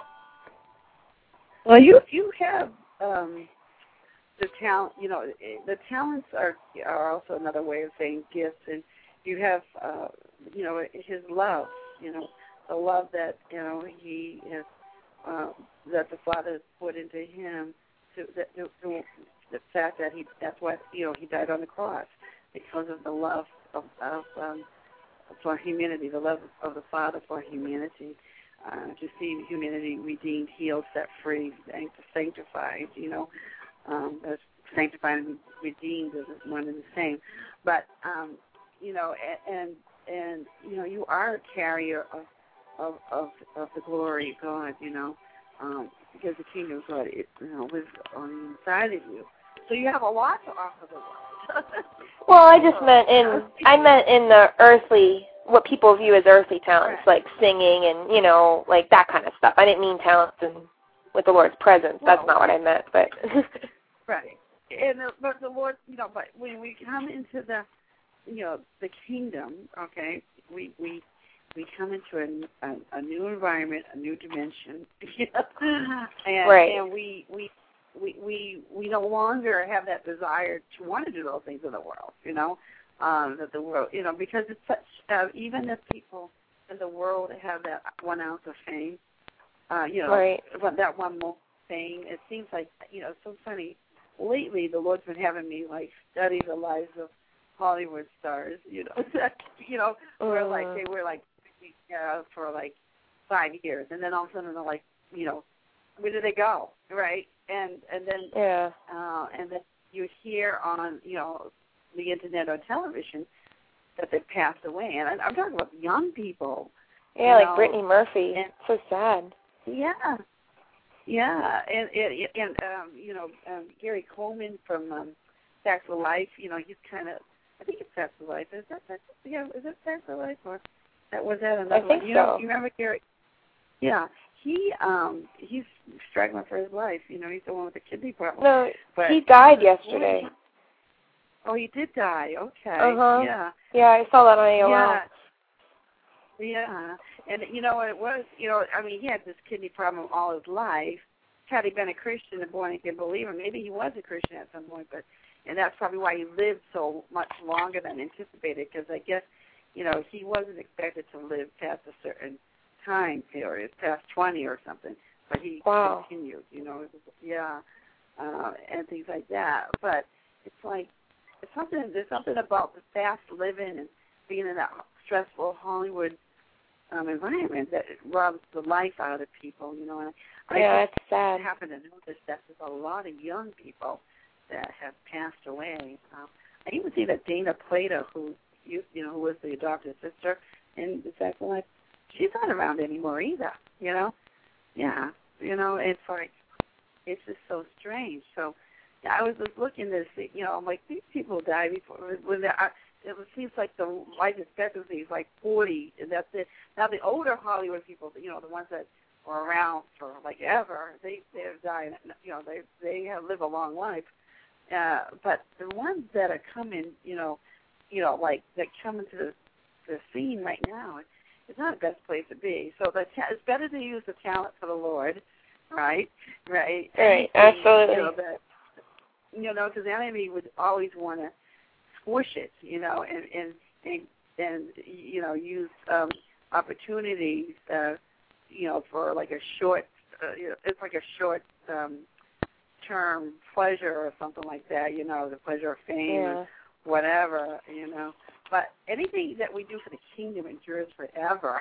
Well, you you have um, the talent. You know, the talents are are also another way of saying gifts, and you have uh, you know His love. You know, the love that you know He has, uh, that the Father has put into Him. To, that, to, to the fact that He that's why you know He died on the cross because of the love of. of um, for humanity, the love of the Father for humanity, uh, to see humanity redeemed, healed, set free, sanctified, you know. Um, that's sanctified and redeemed is one and the same. But, um, you know, and, and, you know, you are a carrier of, of, of, of the glory of God, you know, um, because the kingdom of God, it, you know, lives on the inside of you. So you have a lot to offer the world. Well, I just meant in, I meant in the earthly, what people view as earthly talents, right. like singing and, you know, like that kind of stuff. I didn't mean talents and with the Lord's presence. That's well, not what I meant, but. Right. And the, but the Lord, you know, but when we come into the, you know, the kingdom, okay, we we we come into a, a, a new environment, a new dimension, and right. and we we. We, we we no longer have that desire to want to do those things in the world, you know, um, that the world, you know, because it's such, uh, even if people in the world have that one ounce of fame, uh, you know, right. that one more fame, it seems like, you know, it's so funny. Lately, the Lord's been having me, like, study the lives of Hollywood stars, you know, you know, where, uh. like, they were, like, uh, for, like, five years, and then all of a sudden they're, like, you know, where did they go, right? And and then yeah, uh, and then you hear on, you know, the internet or television that they passed away, and I'm talking about young people. Yeah, like know, Brittany Murphy. And, so sad. Yeah, yeah, and and, and um, you know, um, Gary Coleman from um, Facts of Life. You know, he's kind of, I think it's Facts of Life. Is that that? Yeah, is it Facts of Life or that was that another I think one? You so. know, you remember Gary? Yeah. He um he's struggling for his life. You know, he's the one with the kidney problem. No, but, he died yesterday. Oh, he did die. Okay. Uh-huh. Yeah. Yeah, I saw that on A O L. Yeah. Yeah. And you know what it was? You know, I mean, he had this kidney problem all his life. Had he been a Christian and born again believer, maybe he was a Christian at some point, but and that's probably why he lived so much longer than anticipated. Because I guess, you know, he wasn't expected to live past a certain time period, past twenty or something, but he wow. continued, you know, it was, yeah, uh, and things like that. But it's like, it's something, there's something about the fast living and being in that stressful Hollywood um, environment that robs the life out of people, you know. And I yeah, just it's sad. happen to notice that there's a lot of young people that have passed away. Um, I even see that Dana Plato, who, you, you know, who was the adopted sister in the second life, she's not around anymore either, you know? Yeah, you know, it's like, it's just so strange. So yeah, I was just looking to see, you know, I'm like, these people die before, when they're, it seems like the life expectancy is like forty, and that's it. Now the older Hollywood people, you know, the ones that were around for like ever, they, they're dying, you know, they, they have, live a long life. Uh, but the ones that are coming, you know, you know, like, that come into the, the scene right now, it's not the best place to be. So the ta- it's better to use the talent for the Lord, right? Right. Right. And, Absolutely. You know, that, you know, because the enemy would always want to squish it, you know, and and and, and you know, use um, opportunities, uh, you know, for like a short, uh, you know, it's like a short um, term pleasure or something like that, you know, the pleasure of fame yeah. or whatever, you know. But anything that we do for the kingdom endures forever.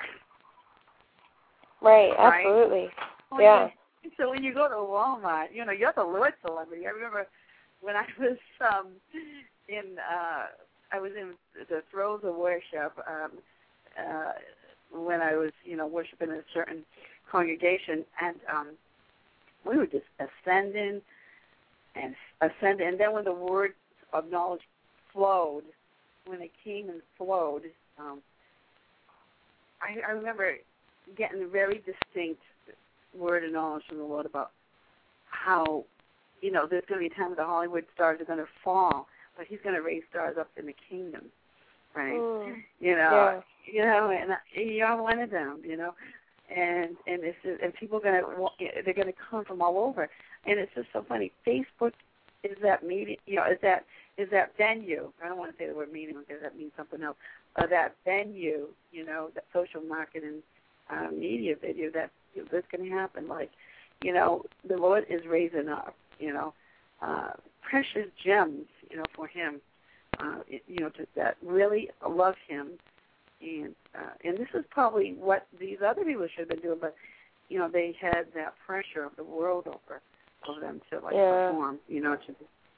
Right, right? absolutely. Well, yeah. You, so when you go to Walmart, you know, you're the Lord celebrity. I remember when I was um, in, uh, I was in the throes of worship um, uh, when I was, you know, worshiping in a certain congregation, and um, we were just ascending and ascending. And then when the word of knowledge flowed, when it came and flowed, um, I, I remember getting a very distinct word of knowledge from the Lord about how, you know, there's going to be a time when the Hollywood stars are going to fall, but He's going to raise stars up in the kingdom, right? Mm. You know, yeah. you know, and you're one of them, you know, and and it's just, and people are going to they're going to come from all over, and it's just so funny. Facebook is that media, you know, is that is that venue. I don't want to say the word medium because that means something else. But that venue, you know, that social marketing uh, media video, that you know, that's going to happen. Like, you know, the Lord is raising up, you know, uh, precious gems, you know, for Him, uh, you know, to, that really love Him. And uh, and this is probably what these other people should have been doing, but, you know, they had that pressure of the world over, over them to, like, yeah. perform, you know, to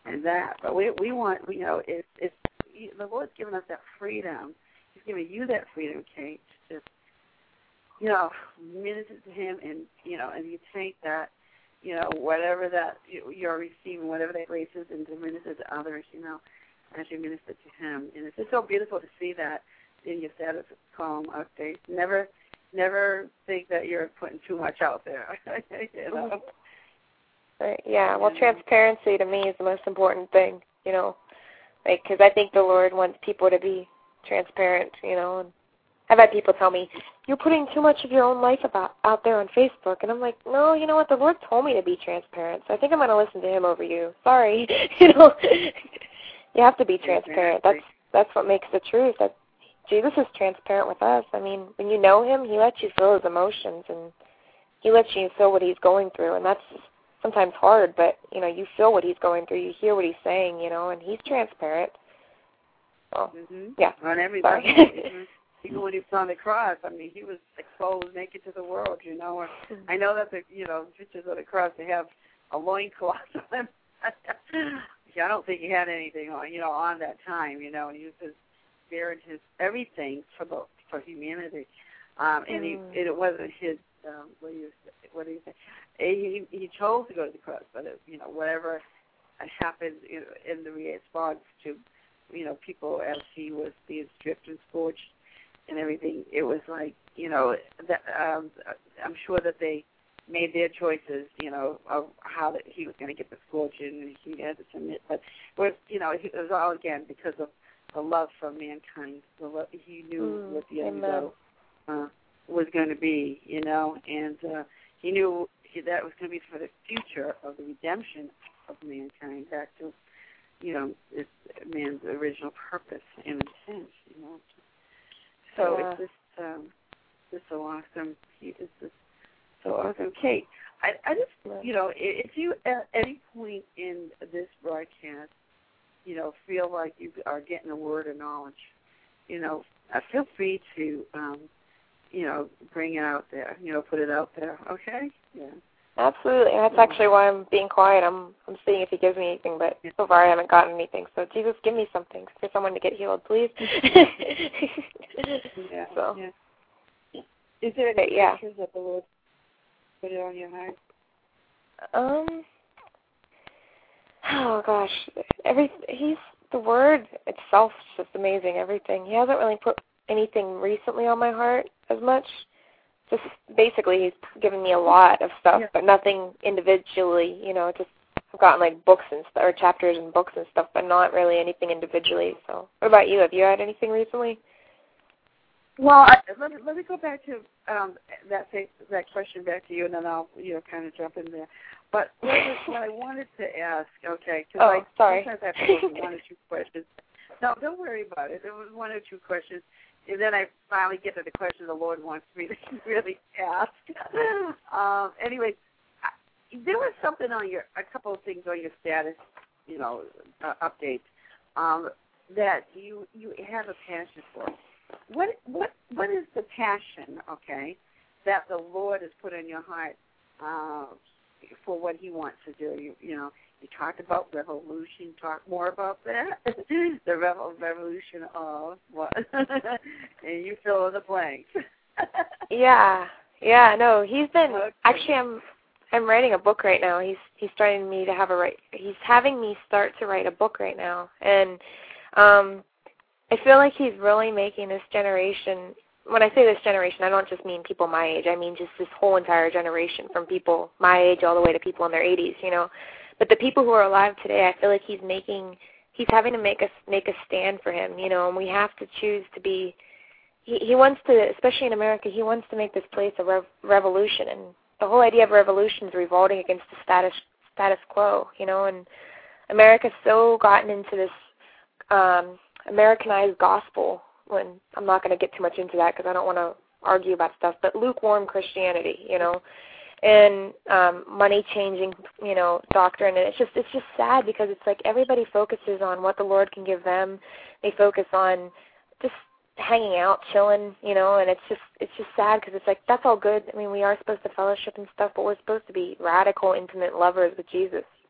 and that. But we we want, you know, it's it's the Lord's given us that freedom. He's giving you that freedom, Kate, to just, you know, minister to Him, and you know, and you take that, you know, whatever that you're receiving, whatever that grace is, and to minister to others, you know, as you minister to Him. And it's just so beautiful to see that in your status column updates. Never, never think that you're putting too much out there. You know? Right. Yeah. Well, transparency to me is the most important thing. You know, like because I think the Lord wants people to be transparent. You know, and I've had people tell me, you're putting too much of your own life about out there on Facebook. And I'm like, no, you know what? The Lord told me to be transparent, so I think I'm going to listen to Him over you. Sorry. You know, you have to be transparent. That's that's what makes the truth. That Jesus is transparent with us. I mean, when you know Him, He lets you feel His emotions, and He lets you feel what He's going through. And that's sometimes hard, but, you know, you feel what He's going through. You hear what He's saying, you know, and He's transparent. So, mm-hmm. yeah. On every Sorry. level. Even when He was on the cross, I mean, He was exposed naked to the world, you know. Or, I know that the, you know, pictures of the cross, they have a loincloth on them. I don't think He had anything on, you know, on that time, you know, and He was just bearing His everything for the for humanity. Um, and he, mm. it wasn't His, um, what do you what do you say? He, he chose to go to the cross, but, it, you know, whatever happened in, in the response to, you know, people as He was being stripped and scorched and everything, it was like, you know, that, um, I'm sure that they made their choices, you know, of how that He was going to get the scorching, and He had to submit. But, was, you know, it was all, again, because of the love for mankind. The love, He knew mm, what the end result uh, was going to be, you know, and uh, He knew that was going to be for the future of the redemption of mankind back to, you know, it's man's original purpose and intent, you know. So yeah. it's just, um, just so awesome. He is just so awesome. Kate, I, I just, you know, if you at any point in this broadcast, you know, feel like you are getting a word of knowledge, you know, uh, feel free to, um, you know, bring it out there, you know, put it out there, okay? Yeah. Absolutely. That's actually why I'm being quiet. I'm I'm seeing if He gives me anything, but so far I haven't gotten anything. So Jesus, give me something for someone to get healed, please. yeah. So. Yeah. Is there any yeah. scriptures that the Lord put it on your heart? Um. Oh gosh, every He's the Word itself is just amazing. Everything. He hasn't really put anything recently on my heart as much. Just basically, He's given me a lot of stuff, yeah. but nothing individually. You know, just I've gotten like books and st- or chapters and books and stuff, but not really anything individually. So, what about you? Have you had anything recently? Well, I, let me let me go back to um, that that question back to you, and then I'll you know kind of jump in there. But what, was, what I wanted to ask, okay? Cause oh, I, sorry. Sometimes I have to go one or two questions. No, don't worry about it. There was one or two questions. And then I finally get to the question the Lord wants me to really ask. um, anyway, I, there was something on your, a couple of things on your status, you know, uh, updates um, that you you have a passion for. What what what is the passion, okay, that the Lord has put in your heart uh, for what He wants to do? You you know. You talked about revolution. Talk more about that. The revel- revolution of what? And you fill in the blanks. yeah, yeah. No, he's been okay. actually. I'm I'm writing a book right now. He's he's starting me to have a write. He's having me start to write a book right now, and um, I feel like he's really making this generation. When I say this generation, I don't just mean people my age. I mean just this whole entire generation, from people my age all the way to people in their eighties. You know. But the people who are alive today, I feel like he's making, he's having to make us make a stand for Him, you know, and we have to choose to be. He, he wants to, especially in America, he wants to make this place a rev, revolution, and the whole idea of revolution is revolting against the status status quo, you know, and America's so gotten into this um, Americanized gospel. When I'm not going to get too much into that because I don't want to argue about stuff, but lukewarm Christianity, you know. And um, money-changing, you know, doctrine, and it's just it's just sad because it's like everybody focuses on what the Lord can give them. They focus on just hanging out, chilling, you know, and it's just it's just sad because it's like that's all good. I mean, we are supposed to fellowship and stuff, but we're supposed to be radical, intimate lovers with Jesus.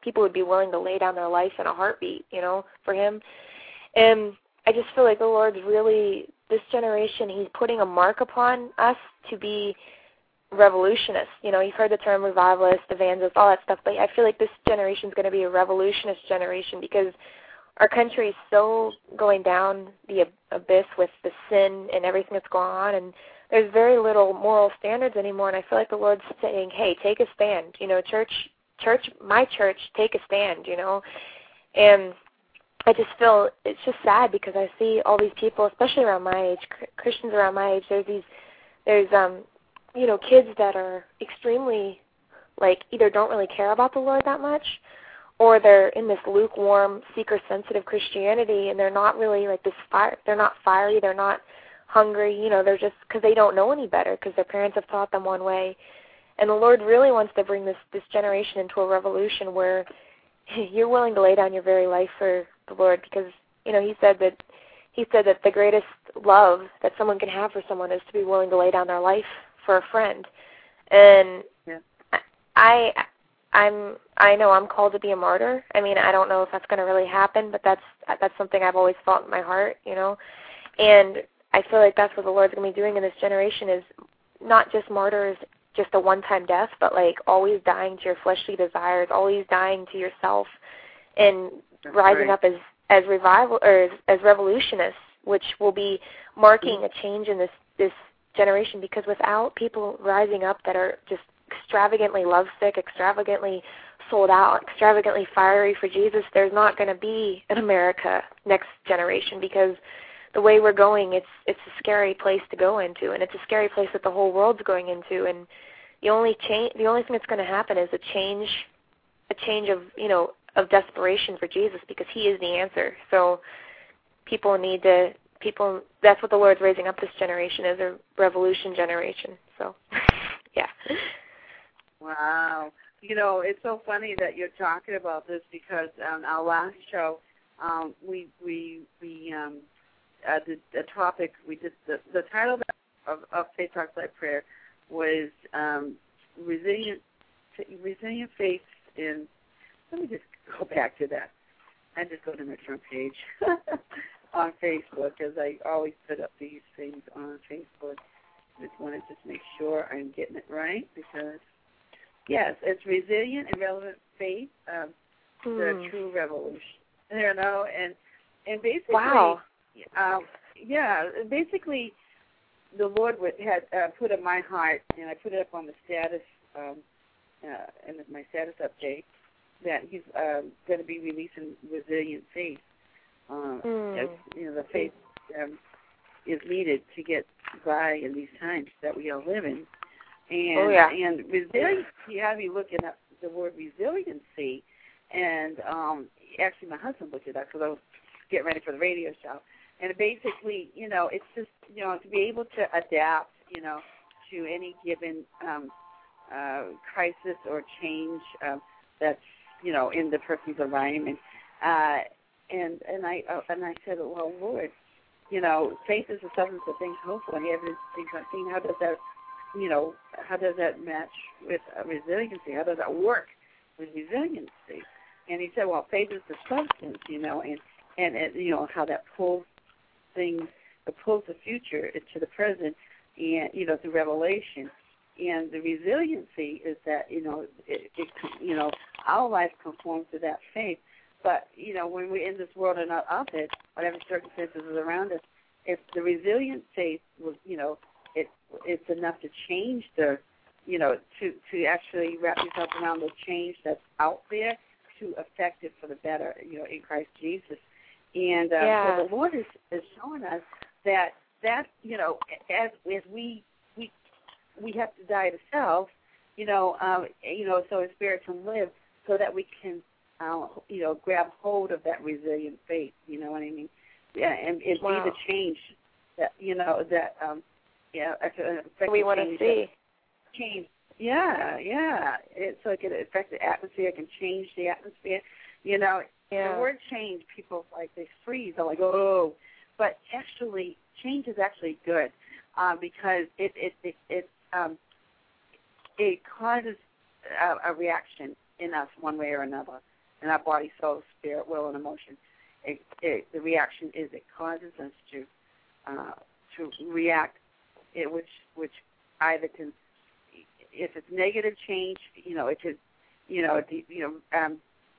people would be willing to lay down their life in a heartbeat, you know, for him. And I just feel like the Lord's really, this generation, he's putting a mark upon us to be revolutionists. You know, you've heard the term revivalist, evangelist, all that stuff, but I feel like this generation is going to be a revolutionist generation because our country is so going down the abyss with the sin and everything that's going on, and there's very little moral standards anymore, and I feel like the Lord's saying, hey, take a stand. You know, church, church, my church, take a stand, you know. And I just feel it's just sad because I see all these people, especially around my age, Christians around my age, there's these, there's, um, you know, kids that are extremely, like, either don't really care about the Lord that much, or they're in this lukewarm, seeker-sensitive Christianity, and they're not really like this fire. They're not fiery. They're not hungry. You know, they're just because they don't know any better because their parents have taught them one way. And the Lord really wants to bring this this generation into a revolution where you're willing to lay down your very life for the Lord, because you know He said that He said that the greatest love that someone can have for someone is to be willing to lay down their life for a friend. And yeah. I. I'm. I know I'm called to be a martyr. I mean, I don't know if that's going to really happen, but that's that's something I've always felt in my heart, you know. And I feel like that's what the Lord's going to be doing in this generation is not just martyrs, just a one-time death, but like always dying to your fleshly desires, always dying to yourself, and that's rising right. up as as revival or as, as revolutionists, which will be marking mm-hmm. a change in this this generation. Because without people rising up that are just extravagantly lovesick, extravagantly sold out, extravagantly fiery for Jesus, there's not going to be an America next generation, because the way we're going, it's it's a scary place to go into, and it's a scary place that the whole world's going into. And the only change, the only thing that's going to happen is a change, a change of you know of desperation for Jesus, because He is the answer. So people need to people. That's what the Lord's raising up this generation, is a revolution generation. So yeah. Wow. You know, it's so funny that you're talking about this, because on our last show, um, we we we um, uh, the, the topic we did the, the title of, of Faith Talks Live Prayer was um, resilient resilient faith in. Let me just go back to that. I just go to my front page on Facebook, because I always put up these things on Facebook. Just want to just make sure I'm getting it right, because. Yes, it's resilient and relevant faith, um, mm. the true revolution. You know, and and basically, wow. um, yeah, basically, the Lord would, had uh, put in my heart, and I put it up on the status, um, uh, in my status update, that He's um, going to be releasing resilient faith. Uh, mm. as, you know, the faith um, is needed to get by in these times that we are living. And, oh, yeah. and resiliency, you have me looking up the word resiliency, and um, actually my husband looked it up because I was getting ready for the radio show. And basically, you know, it's just, you know, to be able to adapt, you know, to any given um, uh, crisis or change uh, that's, you know, in the person's environment. Uh, and and I uh, and I said, well, Lord, you know, faith is the substance of things hoped for, and evidence of things not seen. How does that You know, how does that match with uh, resiliency? How does that work with resiliency? And he said, well, faith is the substance, you know, and, and, and you know, how that pulls things, it pulls the future to the present, and, you know, through revelation. And the resiliency is that, you know, it, it, you know, our life conforms to that faith. But, you know, when we're in this world and not of it, whatever circumstances is around us, if the resilient faith was, you know, It, it's enough to change the, you know, to, to actually wrap yourself around the change that's out there to affect it for the better, you know, in Christ Jesus. And uh, yeah. so the Lord is, is showing us that, that you know, as as we we we have to die to self, you know, um, you know, so His Spirit can live, so that we can, uh, you know, grab hold of that resilient faith, you know what I mean? Yeah, and, and wow. be the change that, you know, that, um, Yeah, we want to see change. Yeah, yeah. It's so it can affect the atmosphere. It can change the atmosphere. You know, yeah. the word change, people like they freeze. They're like, oh, but actually, change is actually good uh, because it it it it, um, it causes a, a reaction in us one way or another. in our body, soul, spirit, will, and emotion. It, it, the reaction is it causes us to uh, to react, it, which which either can, if it's negative change, you know, it could, you know, de, you know, um,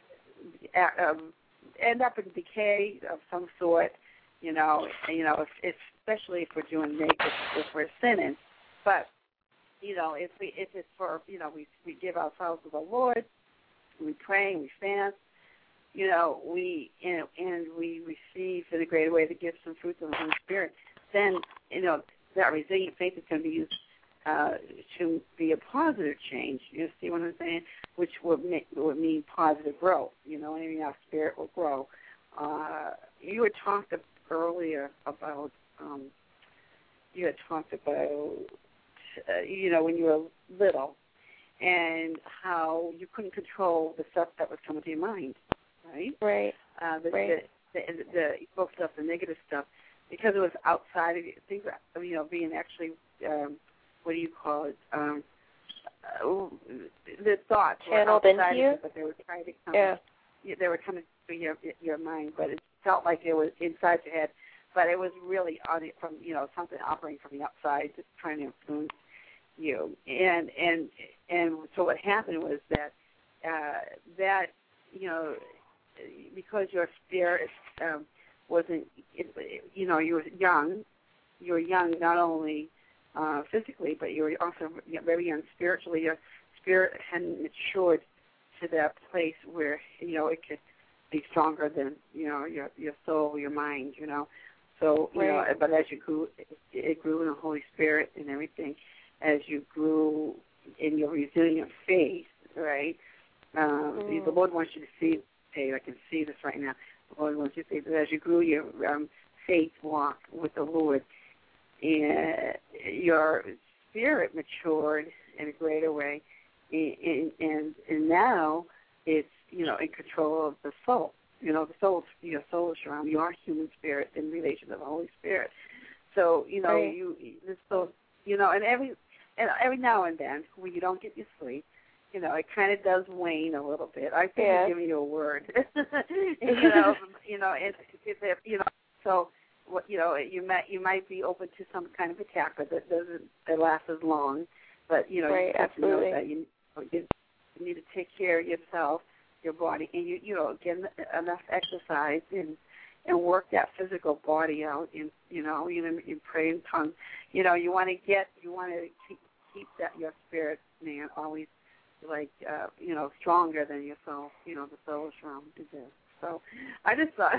um, end up in decay of some sort, you know, you know, if, especially if we're doing negative, if we're sinning. But you know, if we if it's for, you know, we we give ourselves to the Lord, we pray, we fast. You know, we and, and we receive in a greater way the gifts and fruits of the Holy Spirit, then, you know, that resilient faith is going to be used uh, to be a positive change. You see what I'm saying? Which would, make, would mean positive growth. You know, I mean, our spirit will grow. Uh, you had talked earlier about, um, you had talked about, uh, you know, when you were little and how you couldn't control the stuff that was coming to your mind. Right. Right. Uh, the, right. The, the, the evil stuff, the negative stuff, because it was outside of you. Things, you know, being actually, um, what do you call it? Um, uh, the thoughts channeled were into outside you, of it, but they were trying to come. Yeah. They were coming through your your mind, but it felt like it was inside your head, but it was really on it from, you know, something operating from the outside, just trying to influence you. And and and so what happened was that uh, that you know. because your spirit um, wasn't, you know, you were young. You were young not only uh, physically, but you were also very young spiritually. Your spirit hadn't matured to that place where, you know, it could be stronger than, you know, your your soul, your mind, you know. So, you right. know, but as you grew, it, it grew in the Holy Spirit and everything. As you grew in your resilient faith, right, um, mm. the Lord wants you to see. Hey, I can see this right now. The Lord wants you to see that as you grew your um, faith walk with the Lord, and your spirit matured in a greater way, and, and and now it's, you know, in control of the soul. You know, the soul, your soul is around your human spirit in relation to the Holy Spirit. So, you know, right. you this so you know, and every and every now and then when you don't get your sleep, you know, it kind of does wane a little bit. I think yeah. I'm giving you a word. you know, you know, it, it, it, you know. So, what you know, you might you might be open to some kind of attack, but that doesn't that lasts as long. But you know, right, you have absolutely. to know that you, you you need to take care of yourself, your body, and you you know, get enough exercise and and work that physical body out. And you know, you know, you pray in tongues. You know, you want to get you want to keep keep that your spirit, man, always. Like, uh, you know, stronger than your soul. You know, the soul is strong to do. So I just thought,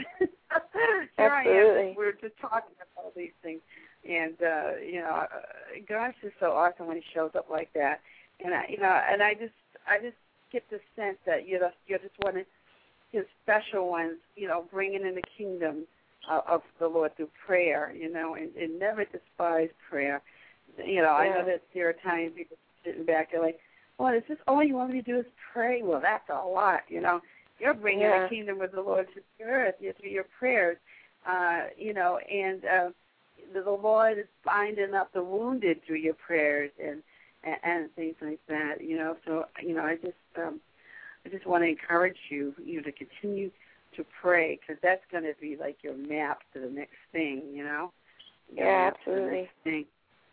here Absolutely. I am. We were just talking about all these things. And, uh, you know, uh, God's just so awesome when he shows up like that. And, I, you know, and I just I just get the sense that you're just, you're just one of his special ones, you know, bringing in the kingdom uh, of the Lord through prayer, you know, and, and never despise prayer. You know, yeah. I know that there are times people sitting back and like, well, is this all you want me to do is pray? Well, that's a lot, you know. You're bringing yeah. the kingdom of the Lord to the earth through your prayers, uh, you know, and uh, the, the Lord is binding up the wounded through your prayers and, and, and things like that, you know. So, you know, I just um, I just want to encourage you, you know, to continue to pray because that's going to be like your map to the next thing, you know. Your yeah, map absolutely. To the next thing,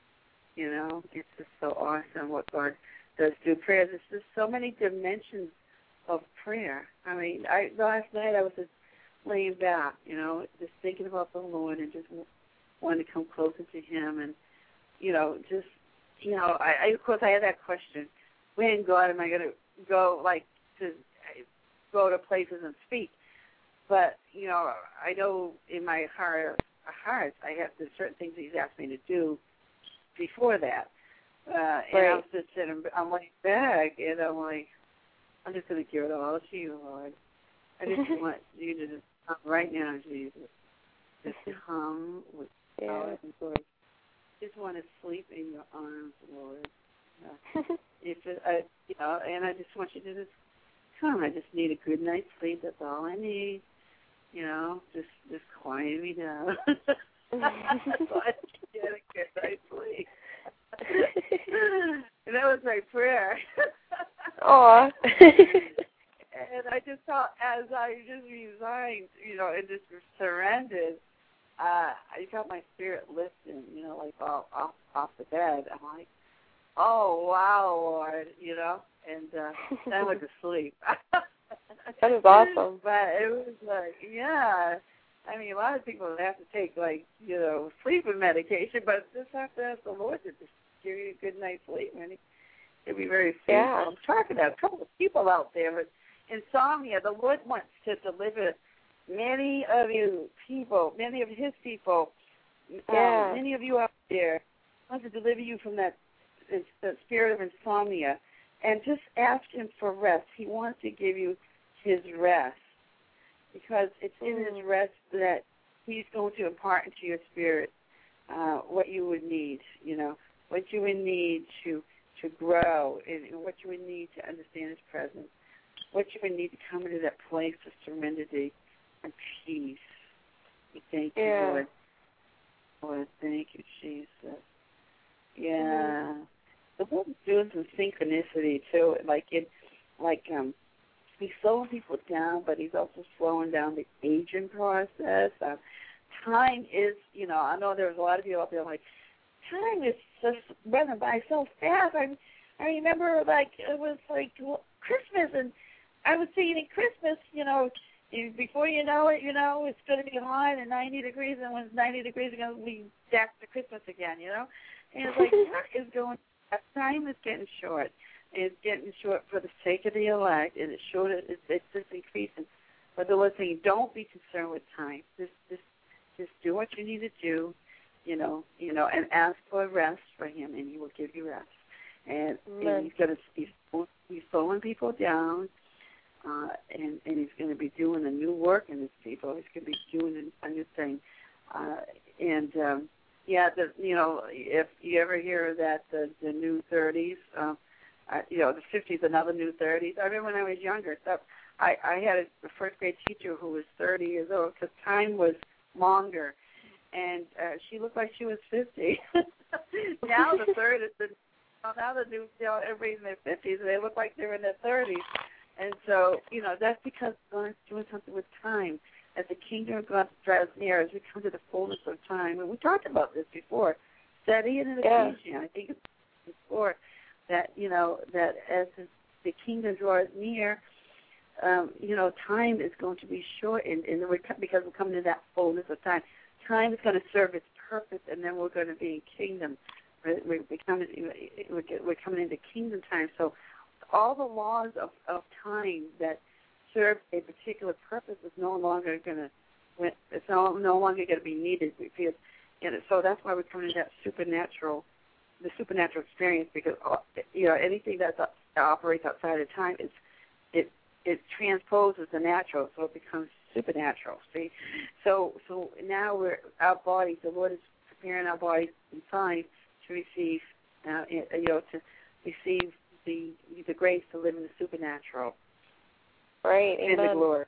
you know, it's just so awesome what God does through prayer. There's just so many dimensions of prayer. I mean, I last night I was just laying back, you know, just thinking about the Lord and just wanting to come closer to him and, you know, just, you know, I, I of course I had that question, when, God, am I going to go, like, to go to places and speak? But, you know, I know in my heart, heart I have there's certain things he's asked me to do before that. Uh, and right. I was just sitting, I'm like back, and I'm like, I'm just going to give it all to you, Lord. I just want you to just come right now, Jesus. Just come with power and glory. Just want to sleep in your arms, Lord. Uh, if it, I, you know, and I just want you to just come. I just need a good night's sleep. That's all I need. You know, just just quiet me down. So I can get a good night's sleep. And that was my prayer. Aw. and I just felt as I just resigned, you know, and just surrendered, uh, I felt my spirit lifting, you know, like off, off, off the bed. I'm like, oh, wow, Lord, you know, and uh, then I went to sleep. That is awesome. But it was like, yeah. I mean, a lot of people have to take, like, you know, sleeping medication, but just have to ask the Lord to just give you a good night's sleep, and it'll be very faithful. Yeah. I'm talking to a couple of people out there with insomnia. The Lord wants to deliver many of you people, many of his people, yeah. um, many of you out there, wants to deliver you from that, that spirit of insomnia. And just ask him for rest. He wants to give you his rest, because it's in mm. his rest that he's going to impart into your spirit uh, what you would need, you know, what you would need to to grow, and, and what you would need to understand his presence, what you would need to come into that place of serenity and peace. We thank yeah. you, Lord. Lord, thank you, Jesus. Yeah. Mm. The Lord is doing some synchronicity, too, like it, like, um, he's slowing people down, but he's also slowing down the aging process. Uh, time is, you know, I know there's a lot of people out there like, time is just running by so fast. I, I remember, like, it was like Christmas, and I was seeing Christmas, you know, before you know it, you know, it's going to be hot and ninety degrees, and when it's ninety degrees, it's going to be back to Christmas again, you know? And it's like, that is going, that time is getting short. It's getting short for the sake of the elect, and it's short. It's, it's just increasing. But the Lord's saying, don't be concerned with time. Just, just, just do what you need to do, you know, you know, and ask for rest for Him, and He will give you rest. And, and He's going to he's, he's slowing people down, uh, and and He's going to be doing a new work in His people. He's going to be doing a new thing, uh, and um, yeah, the, you know, if you ever hear that the the new thirties. Uh, Uh, you know, the fifties, another new thirties. I remember when I was younger, so I, I had a, a first grade teacher who was thirty years old because time was longer, and uh, she looked like she was fifty. Now the third is the now the new, you know, everybody's in their fifties, and they look like they're in their thirties. And so, you know, that's because God's doing something with time. As the kingdom of God draws near, as we come to the fullness of time, and we talked about this before, studying in Ephesians, yeah. I think it's before. That, you know, that as the kingdom draws near, um, you know, time is going to be shortened, and we're, because we're coming to that fullness of time. Time is going to serve its purpose, and then we're going to be in kingdom. We're, we're, becoming, we're coming into kingdom time. So all the laws of, of time that serve a particular purpose is no longer going to, it's no, no longer going to be needed. Because, you know, so that's why we're coming to that supernatural the supernatural experience, because, you know, anything that operates outside of time, is it it transposes the natural, so it becomes supernatural, see? So so now we're, our bodies, the Lord is preparing our bodies inside to receive, uh, you know, to receive the the grace to live in the supernatural. Right, in amen. the glory.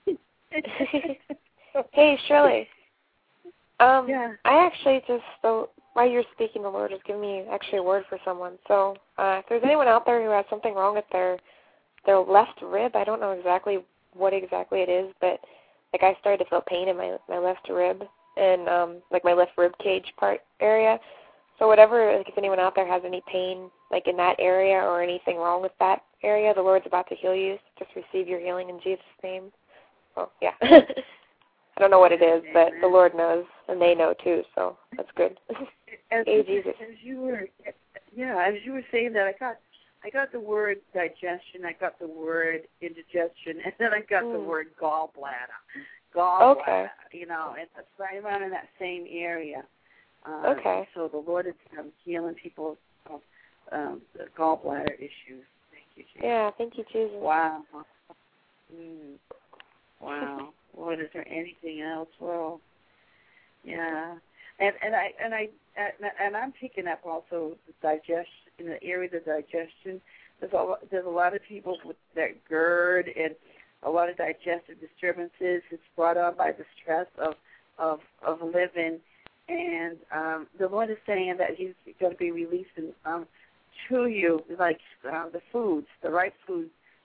Hey, Shirley. Um, yeah. I actually just, so while you're speaking, the Lord has given me actually a word for someone. So uh, if there's anyone out there who has something wrong with their their left rib, I don't know exactly what exactly it is, but like I started to feel pain in my my left rib and um, like my left rib cage part area. So whatever, like if anyone out there has any pain like in that area or anything wrong with that area, the Lord's about to heal you. So just receive your healing in Jesus' name. Oh yeah. I don't know what it is, but the Lord knows, and they know too, so that's good. As, hey, Jesus. As you were, yeah, as you were saying that, I got, I got the word digestion, I got the word indigestion, and then I got mm. the word gallbladder. Gallbladder, okay. You know, and it's right around in that same area. Uh, okay. So the Lord is um, healing people of um, the gallbladder issues. Thank you, Jesus. Yeah, thank you, Jesus. Wow. Mm. Wow. Lord, is there anything else? Well, yeah, and and I and I and I'm picking up also the digestion in the area of digestion. There's a there's a lot of people with that GERD and a lot of digestive disturbances. It's brought on by the stress of of of living, and um, the Lord is saying that He's going to be releasing um, to you like uh, the foods, the right foods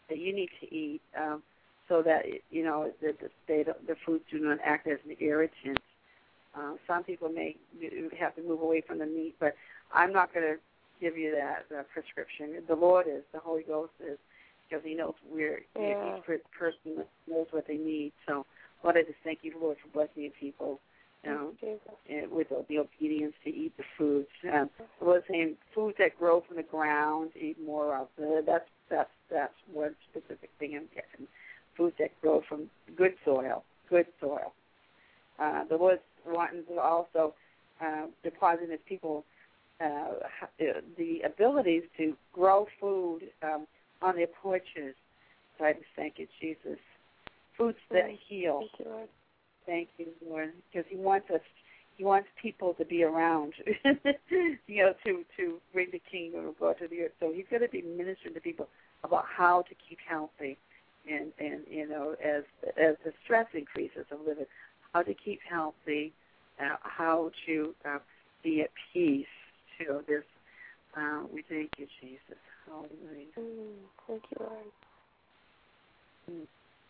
that you need to eat, um, so that you know that the, they don't, the foods do not act as an irritant. Uh, some people may have to move away from the meat, but I'm not going to give you that uh, prescription. The Lord is, the Holy Ghost is, because He knows where yeah. each person knows what they need. So, Lord, I just thank you, Lord, for blessing your people. You know, and with the, the obedience to eat the foods. Um, I was saying foods that grow from the ground, eat more of. Uh, that's that's that's one specific thing I'm getting. Foods that grow from good soil, good soil. Uh, the Lord's wanting to also uh, deposit His people uh, the abilities to grow food um, on their porches. So I just thank you, Jesus. Foods that heal. Thank you, Lord. Thank you, Lord, because He wants us. He wants people to be around, you know, to, to bring the kingdom of God to the earth. So He's going to be ministering to people about how to keep healthy, and, and you know, as as the stress increases of living, how to keep healthy, uh, how to uh, be at peace. To this, uh, we thank you, Jesus. Hallelujah. Mm, thank you, Lord. Mm.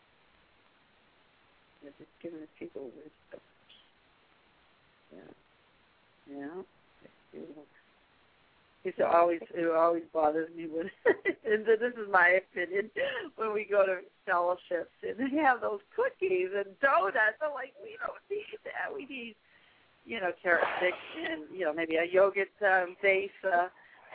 Just giving us people wisdom. Yeah. Yeah. It always it always bothers me when and this is my opinion, when we go to fellowships and they have those cookies and donuts. I'm like, we don't need that. We need, you know, carrot sticks and, you know, maybe a yogurt um, base uh,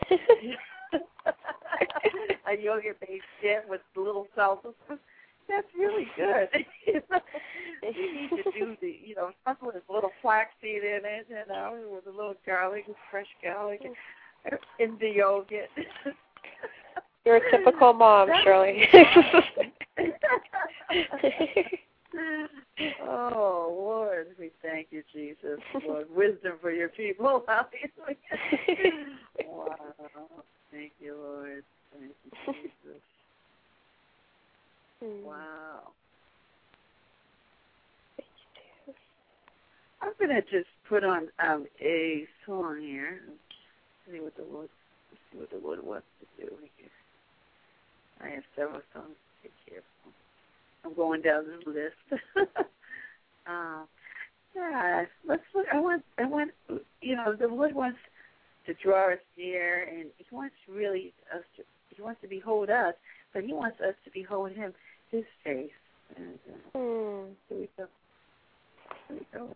a yogurt base dip with a little salsa. That's really good. You need to do the, you know, something with a little flaxseed in it, you know, with a little garlic, fresh garlic, in the yogurt. You're a typical mom, Shirley. Oh, Lord, we thank you, Jesus. Lord, wisdom for your people. Wow. Thank you, Lord. Thank you, Jesus. Wow. I'm going to just put on um, a song here. Let's see what the Lord, let's see what the Lord wants to do here. I have several songs to take care of. I'm going down the list. uh, yeah, let's look. I want, I want, you know, the Lord wants to draw us near, and He wants really us to, He wants to behold us, but He wants us to behold Him, His face. And uh, mm. here we go. Here we go.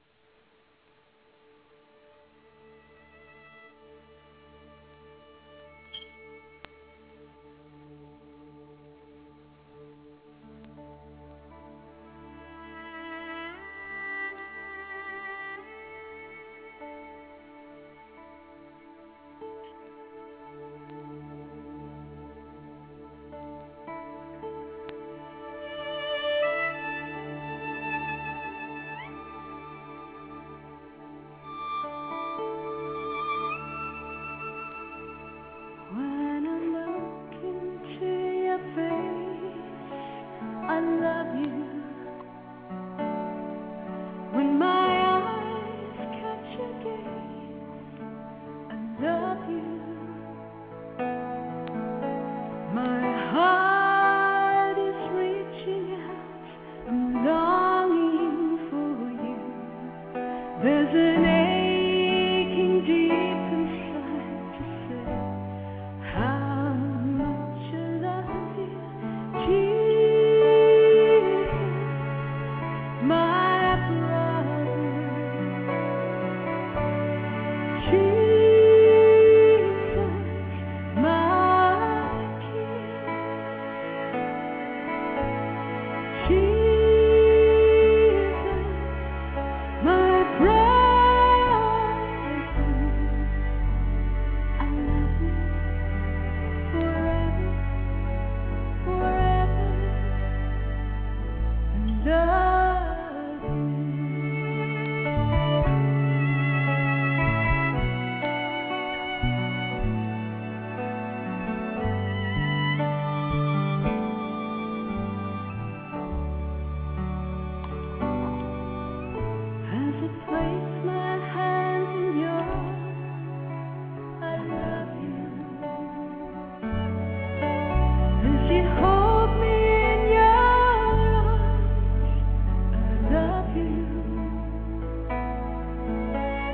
My brother.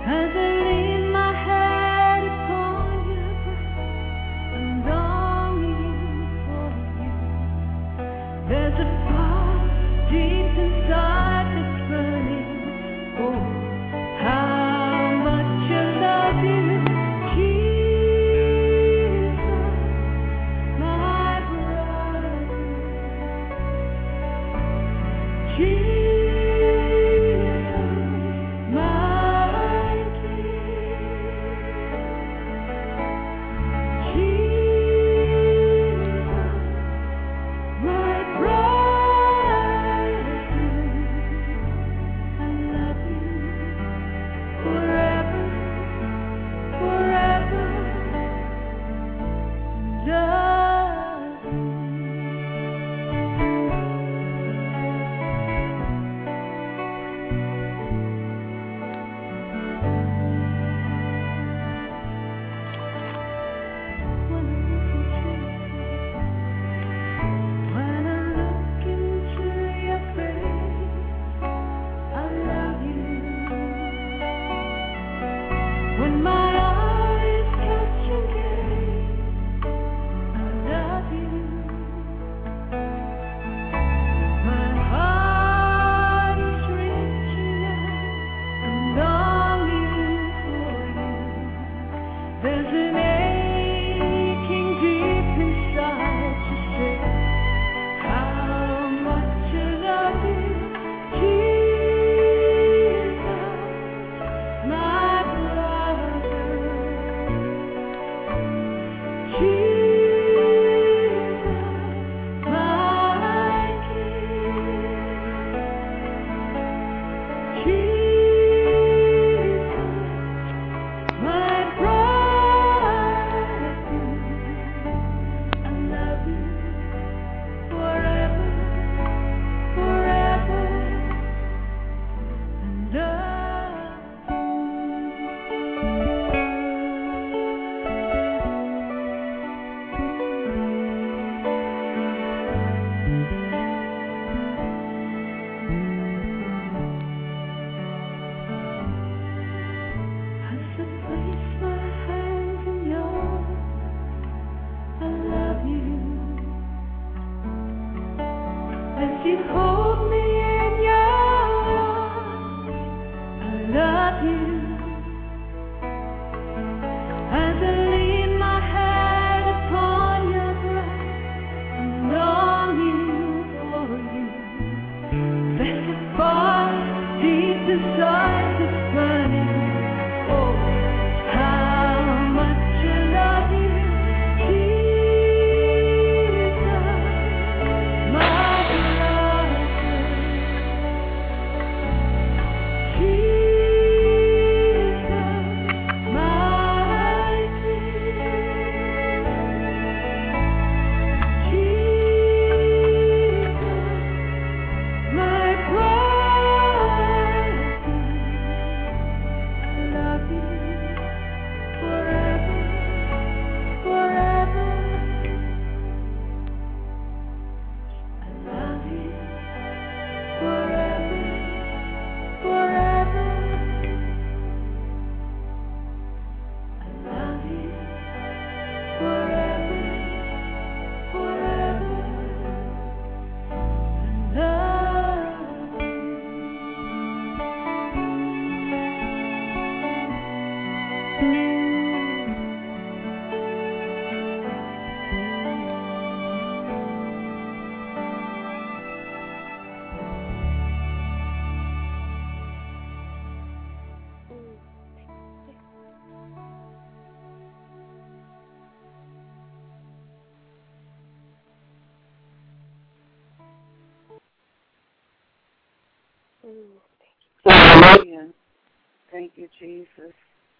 Hallelujah. Thank you, Jesus.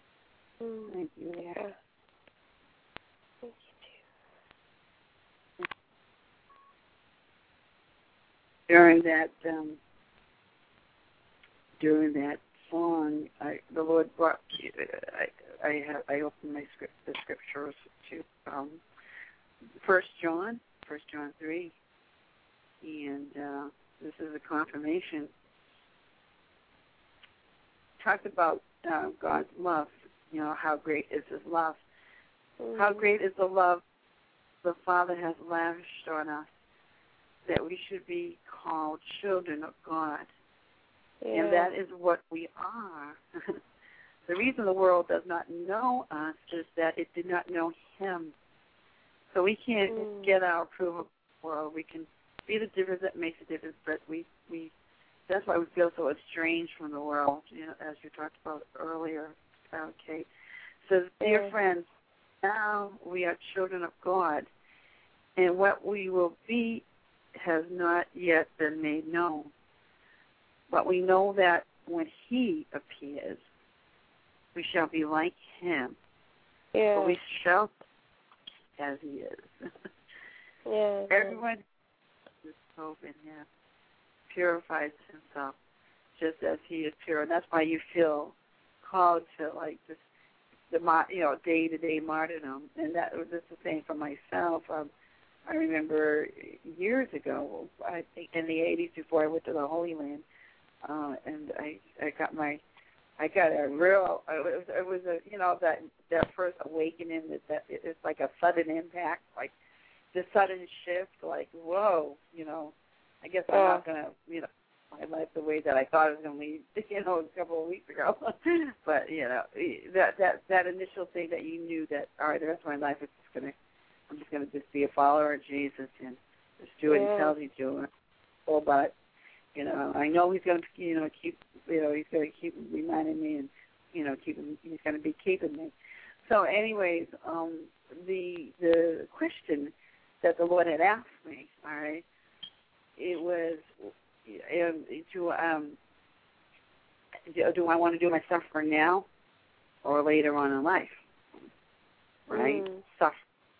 Mm. Thank you, Lord. Yeah. Thank you, During that, um, during that song, I, the Lord brought. I, I, have, I opened my script, the scriptures to um, First John, First John three, and uh, this is a confirmation. talked about uh, God's love. You know, how great is His love? Mm. How great is the love the Father has lavished on us, that we should be called children of God. Yeah. And that is what we are. The reason the world does not know us is that it did not know Him. So we can't mm. get our approval from the world. We can be the difference that makes a difference, but we, we that's why we feel so estranged from the world, you know, as you talked about earlier, uh, Kate. So, dear yeah. friends, now we are children of God, and what we will be has not yet been made known. But we know that when He appears, we shall be like Him. Yeah. For we shall be as He is. yeah. Everyone who has hope in Him purifies himself just as He is pure. And that's why you feel called to, like, this, the you know, day-to-day martyrdom. And that was just the same for myself. Um, I remember years ago, I think in the eighties, before I went to the Holy Land, uh, and I I got my, I got a real, it was, it was a, you know, that that first awakening, that, that it's like a sudden impact, like the sudden shift, like, whoa, you know, I guess I'm yeah. not going to, you know, my life the way that I thought it was going to lead, you know, a couple of weeks ago. But, you know, that, that, that initial thing that you knew that, all right, the rest of my life is just going to, I'm just going to just be a follower of Jesus and just do what yeah. He tells me to. And all but, you know, I know He's going to, you know, keep, you know, He's going to keep reminding me and, you know, keep, He's going to be keeping me. So, anyways, um, the the question that the Lord had asked me, all right, it was, um, to, um, do I want to do my suffering now or later on in life, right? Mm. Suffer.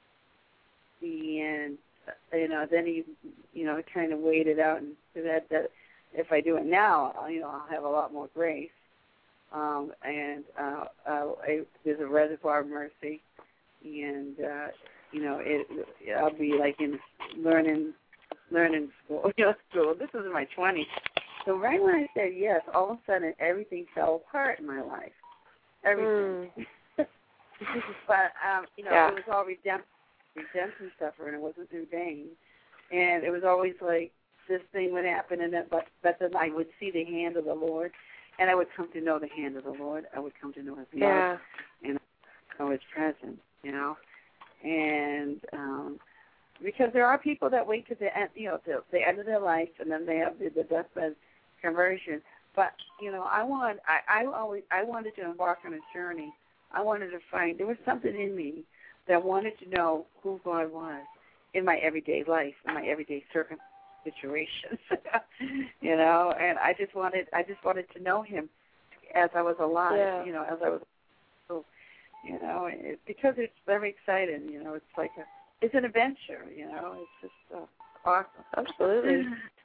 And, you know, then he, you know, kind of weighed it out and said that if I do it now, you know, I'll have a lot more grace. Um, and uh, uh, I, there's a reservoir of mercy. And, uh, you know, it, I'll be like in learning learning school, you know, school. This was in my twenties. So right when I said yes, all of a sudden everything fell apart in my life. Everything. Mm. But, um, you know, yeah. it was all redemption. redemption suffer, and it wasn't in vain. And it was always like this thing would happen, and then, but, but then I would see the hand of the Lord, and I would come to know the hand of the Lord. I would come to know His love, yeah. and know His presence, you know. And um, because there are people that wait to the end, you know, to the end of their life, and then they have the, the deathbed conversion. But you know, I want, I, I always, I wanted to embark on a journey. I wanted to find, there was something in me that wanted to know who God was in my everyday life, in my everyday circum situations, you know. And I just wanted, I just wanted to know Him as I was alive, yeah. you know, as I was, you know, it, because it's very exciting, you know. It's like a, it's an adventure, you know. It's just uh, awesome. Absolutely.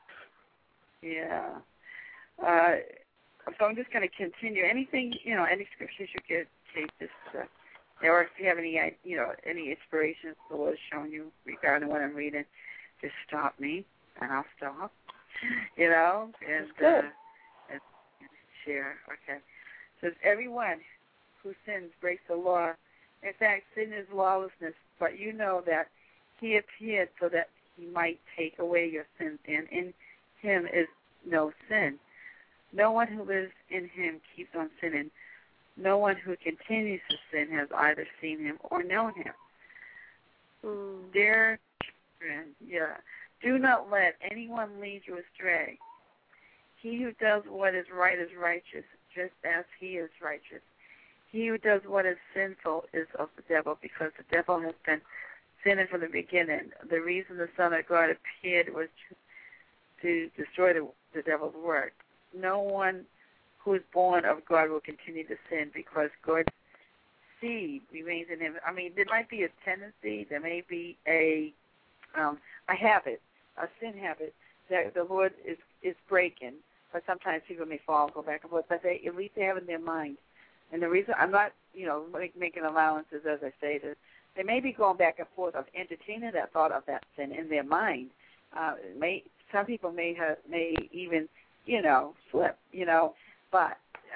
Yeah. Uh, so I'm just going to continue. Anything, you know, any scriptures you get, Kate, just. Uh, Or if you have any, you know, any inspirations the Lord is showing you regarding what I'm reading, just stop me, and I'll stop, you know, and, uh, and share. Okay. So everyone who sins breaks the law. In fact, sin is lawlessness, but you know that He appeared so that He might take away your sins, and in Him is no sin. No one who lives in Him keeps on sinning. No one who continues to sin has either seen Him or known Him. Mm. Dear children, yeah, do not let anyone lead you astray. He who does what is right is righteous, just as He is righteous. He who does what is sinful is of the devil, because the devil has been sinning from the beginning. The reason the Son of God appeared was to, to destroy the, the devil's work. No one who is born of God will continue to sin, because God's seed remains in him. I mean, there might be a tendency, there may be a um, a habit, a sin habit that the Lord is, is breaking, but sometimes people may fall, go back and forth, but they, at least they have in their mind. And the reason, I'm not, you know, make, making allowances, as I say, that they may be going back and forth of entertaining that thought of that sin in their mind. Uh, may, some people may have, may even, you know, slip, you know, but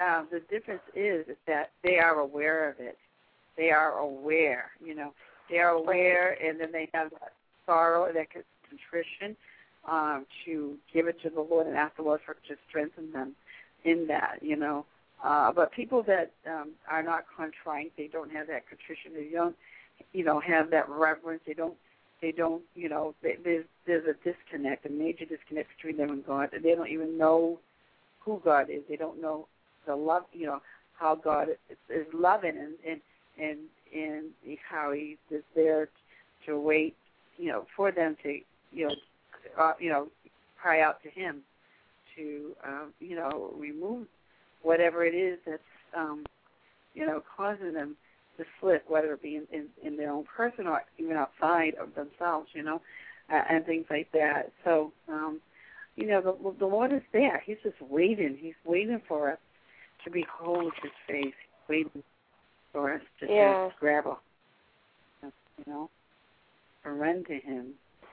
uh, the difference is, is that they are aware of it. They are aware, you know. They are aware, and then they have that sorrow and that contrition um, to give it to the Lord and ask the Lord for to strengthen them in that, you know. Uh, but people that um, are not contrite, they don't have that contrition. They don't, you know, have that reverence. They don't. They don't, you know. They, there's there's a disconnect, a major disconnect between them and God. They don't even know who God is. They don't know the love, you know, how God is, is loving and and and and how He's just there to wait, you know, for them to, you know, uh, you know, cry out to Him to, um, you know, remove whatever it is that's, um, you know, causing them to slip, whether it be in, in, in their own person or even outside of themselves, you know, uh, and things like that. So, um, you know, the, the Lord is there. He's just waiting. He's waiting for us to behold His face. He's waiting for us to yeah. just grab a, you know, or run to Him.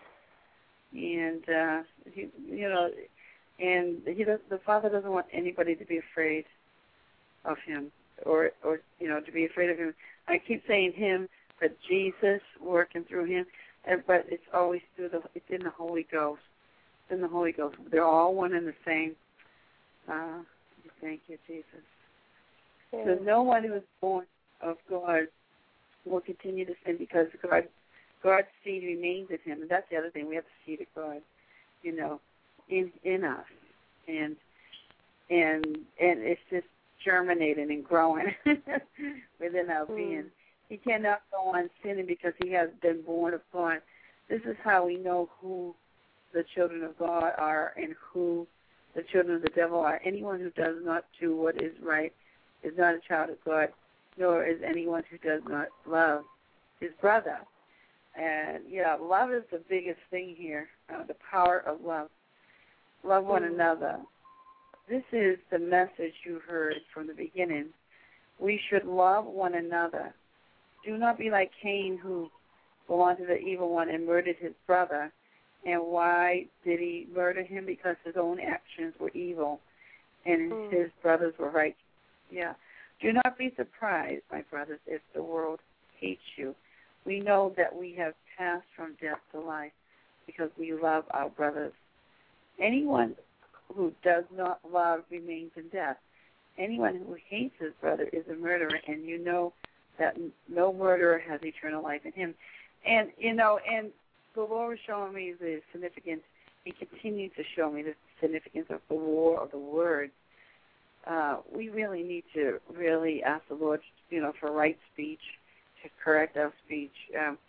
And, uh, he, you know, and he does, the Father doesn't want anybody to be afraid of Him or, or, you know, to be afraid of Him. I keep saying Him, but Jesus working through Him, and, but it's always through the, it's in the Holy Ghost. It's in the Holy Ghost. They're all one and the same. Uh, thank you, Jesus. Yeah. So no one who is born of God will continue to sin because God, God's seed remains in him. And that's the other thing. We have the seed of God, you know, in in us. And and and it's just germinating and growing within our mm. being. He cannot go on sinning because he has been born of God. This is how we know who the children of God are and who the children of the devil are. Anyone who does not do what is right is not a child of God, nor is anyone who does not love his brother. And, yeah, love is the biggest thing here, uh, the power of love. Love one mm. another. This is the message you heard from the beginning. We should love one another. Do not be like Cain, who belonged to the evil one and murdered his brother. And why did he murder him? Because his own actions were evil and mm. his brothers were right. Yeah. Do not be surprised, my brothers, if the world hates you. We know that we have passed from death to life because we love our brothers. Anyone who does not love remains in death. Anyone who hates his brother is a murderer, and you know that no murderer has eternal life in him. And, you know, and the Lord was showing me the significance. He continued to show me the significance of the war of the word. Uh, we really need to really ask the Lord, you know, for right speech, to correct our speech. Um,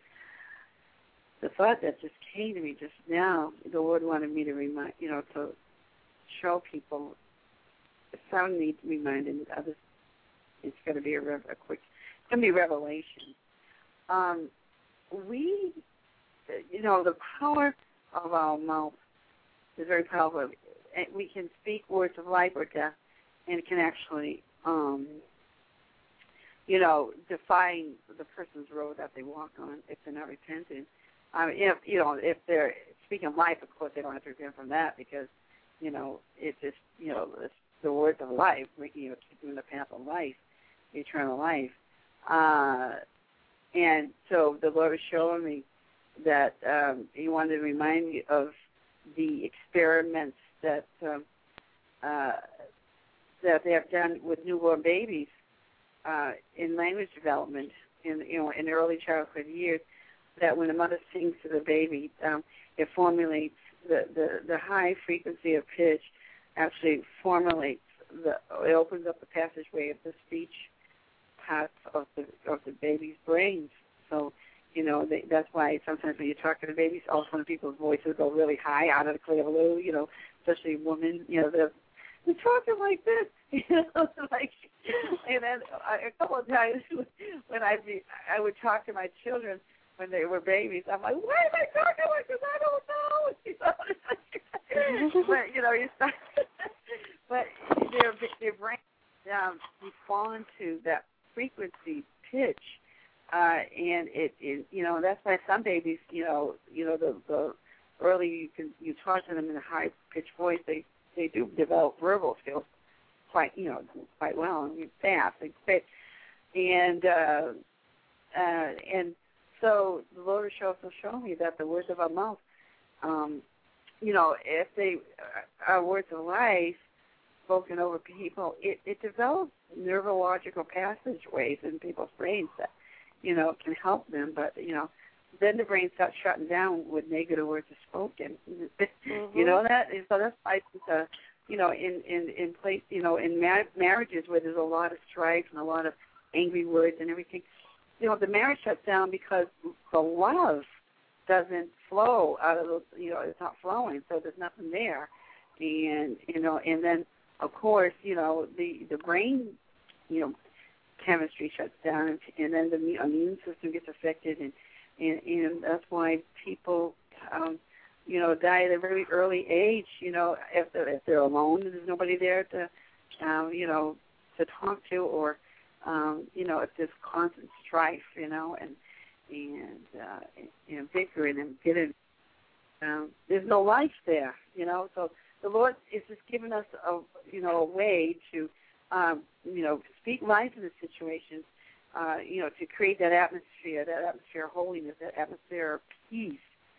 the thought that just came to me just now, the Lord wanted me to remind, you know, to show people. Some need reminding, others, it's going to be a, rev, a quick, it's going to be a revelation. Um, we, you know, the power of our mouth is very powerful. We can speak words of life or death, and it can actually, um, you know, define the person's road that they walk on if they're not repentant. I mean, if, you know, if they're speaking life, of course, they don't have to repent from that because, you know, it's just, you know, it's the words of life, you know, keeping the path of life, eternal life. Uh, and so the Lord was showing me that um, he wanted to remind me of the experiments that um, uh, that they have done with newborn babies uh, in language development in, you know, in early childhood years, that when the mother sings to the baby, um, it formulates the, the, the high frequency of pitch actually formulates the, it opens up the passageway of the speech parts of the of the baby's brains. So, you know, they, that's why sometimes when you talk to the babies, all of a sudden people's voices go really high out of the clear blue, you know, especially women, you know, they're, they're talking like this, you know, like, and then I, a couple of times when I be, I would talk to my children when they were babies, I'm like, why am I talking like this? I don't know. You know, but, you know, you start, but their, their brain um, respond to that frequency pitch, uh, and it, it, you know, that's why some babies, you know, you know, the, the early you can you talk to them in a high pitched voice, they they do develop verbal skills, quite, you know, quite well and fast and quick. And uh, uh, and so the Lord has also shown me that the words of our mouth, um, you know, if they are words of life spoken over people, it, it develops neurological passageways in people's brains that, you know, can help them. But, you know, then the brain starts shutting down when negative words are spoken. Mm-hmm. You know that? And so that's why, uh, you know, in, in, in place, you know, in mar- marriages where there's a lot of strife and a lot of angry words and everything, you know, the marriage shuts down because the love doesn't flow out of the, you know, it's not flowing, so there's nothing there. And, you know, and then, of course, you know, the, the brain, you know, chemistry shuts down, and then the immune system gets affected, and, and, and that's why people, um, you know, die at a very early age, you know, if they're, if they're alone and there's nobody there to, um, you know, to talk to, or, um, you know, if there's constant strife, you know, and, and, uh, you know, bickering and getting, um, there's no life there, you know, so the Lord is just giving us a, you know, a way to, um, you know, speak life in the situations, uh, you know, to create that atmosphere, that atmosphere of holiness, that atmosphere of peace,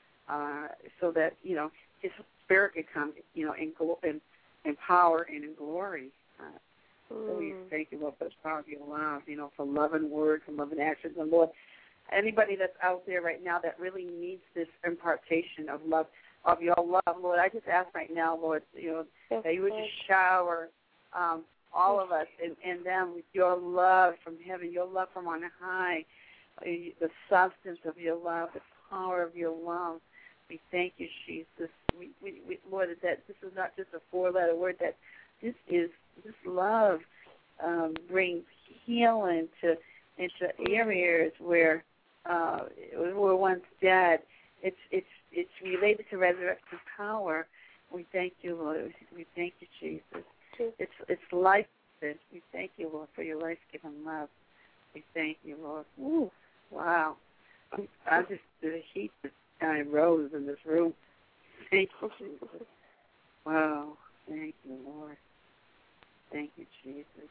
uh, so that, you know, His Spirit can come, you know, in, in, in power and in glory. Uh, so we thank you, Lord, for the power of your love, you know, for loving words and loving actions. And, Lord, anybody that's out there right now that really needs this impartation of love, of your love, Lord, I just ask right now, Lord, you know, yes, that you would just shower um, all of us and, and them with your love from heaven, your love from on high, the substance of your love, the power of your love. We thank you, Jesus. We, we, we, Lord, that this is not just a four-letter word, that this is, this love um, brings healing to into areas where uh, were once dead. It's it's it's related to resurrection power. We thank you, Lord. We thank you, Jesus. It's it's life. We thank you, Lord, for your life-giving love. We thank you, Lord. Ooh, wow. I'm, I just the heat just kind of rose in this room. Thank you, Jesus. Wow. Thank you, Lord. Thank you, Jesus.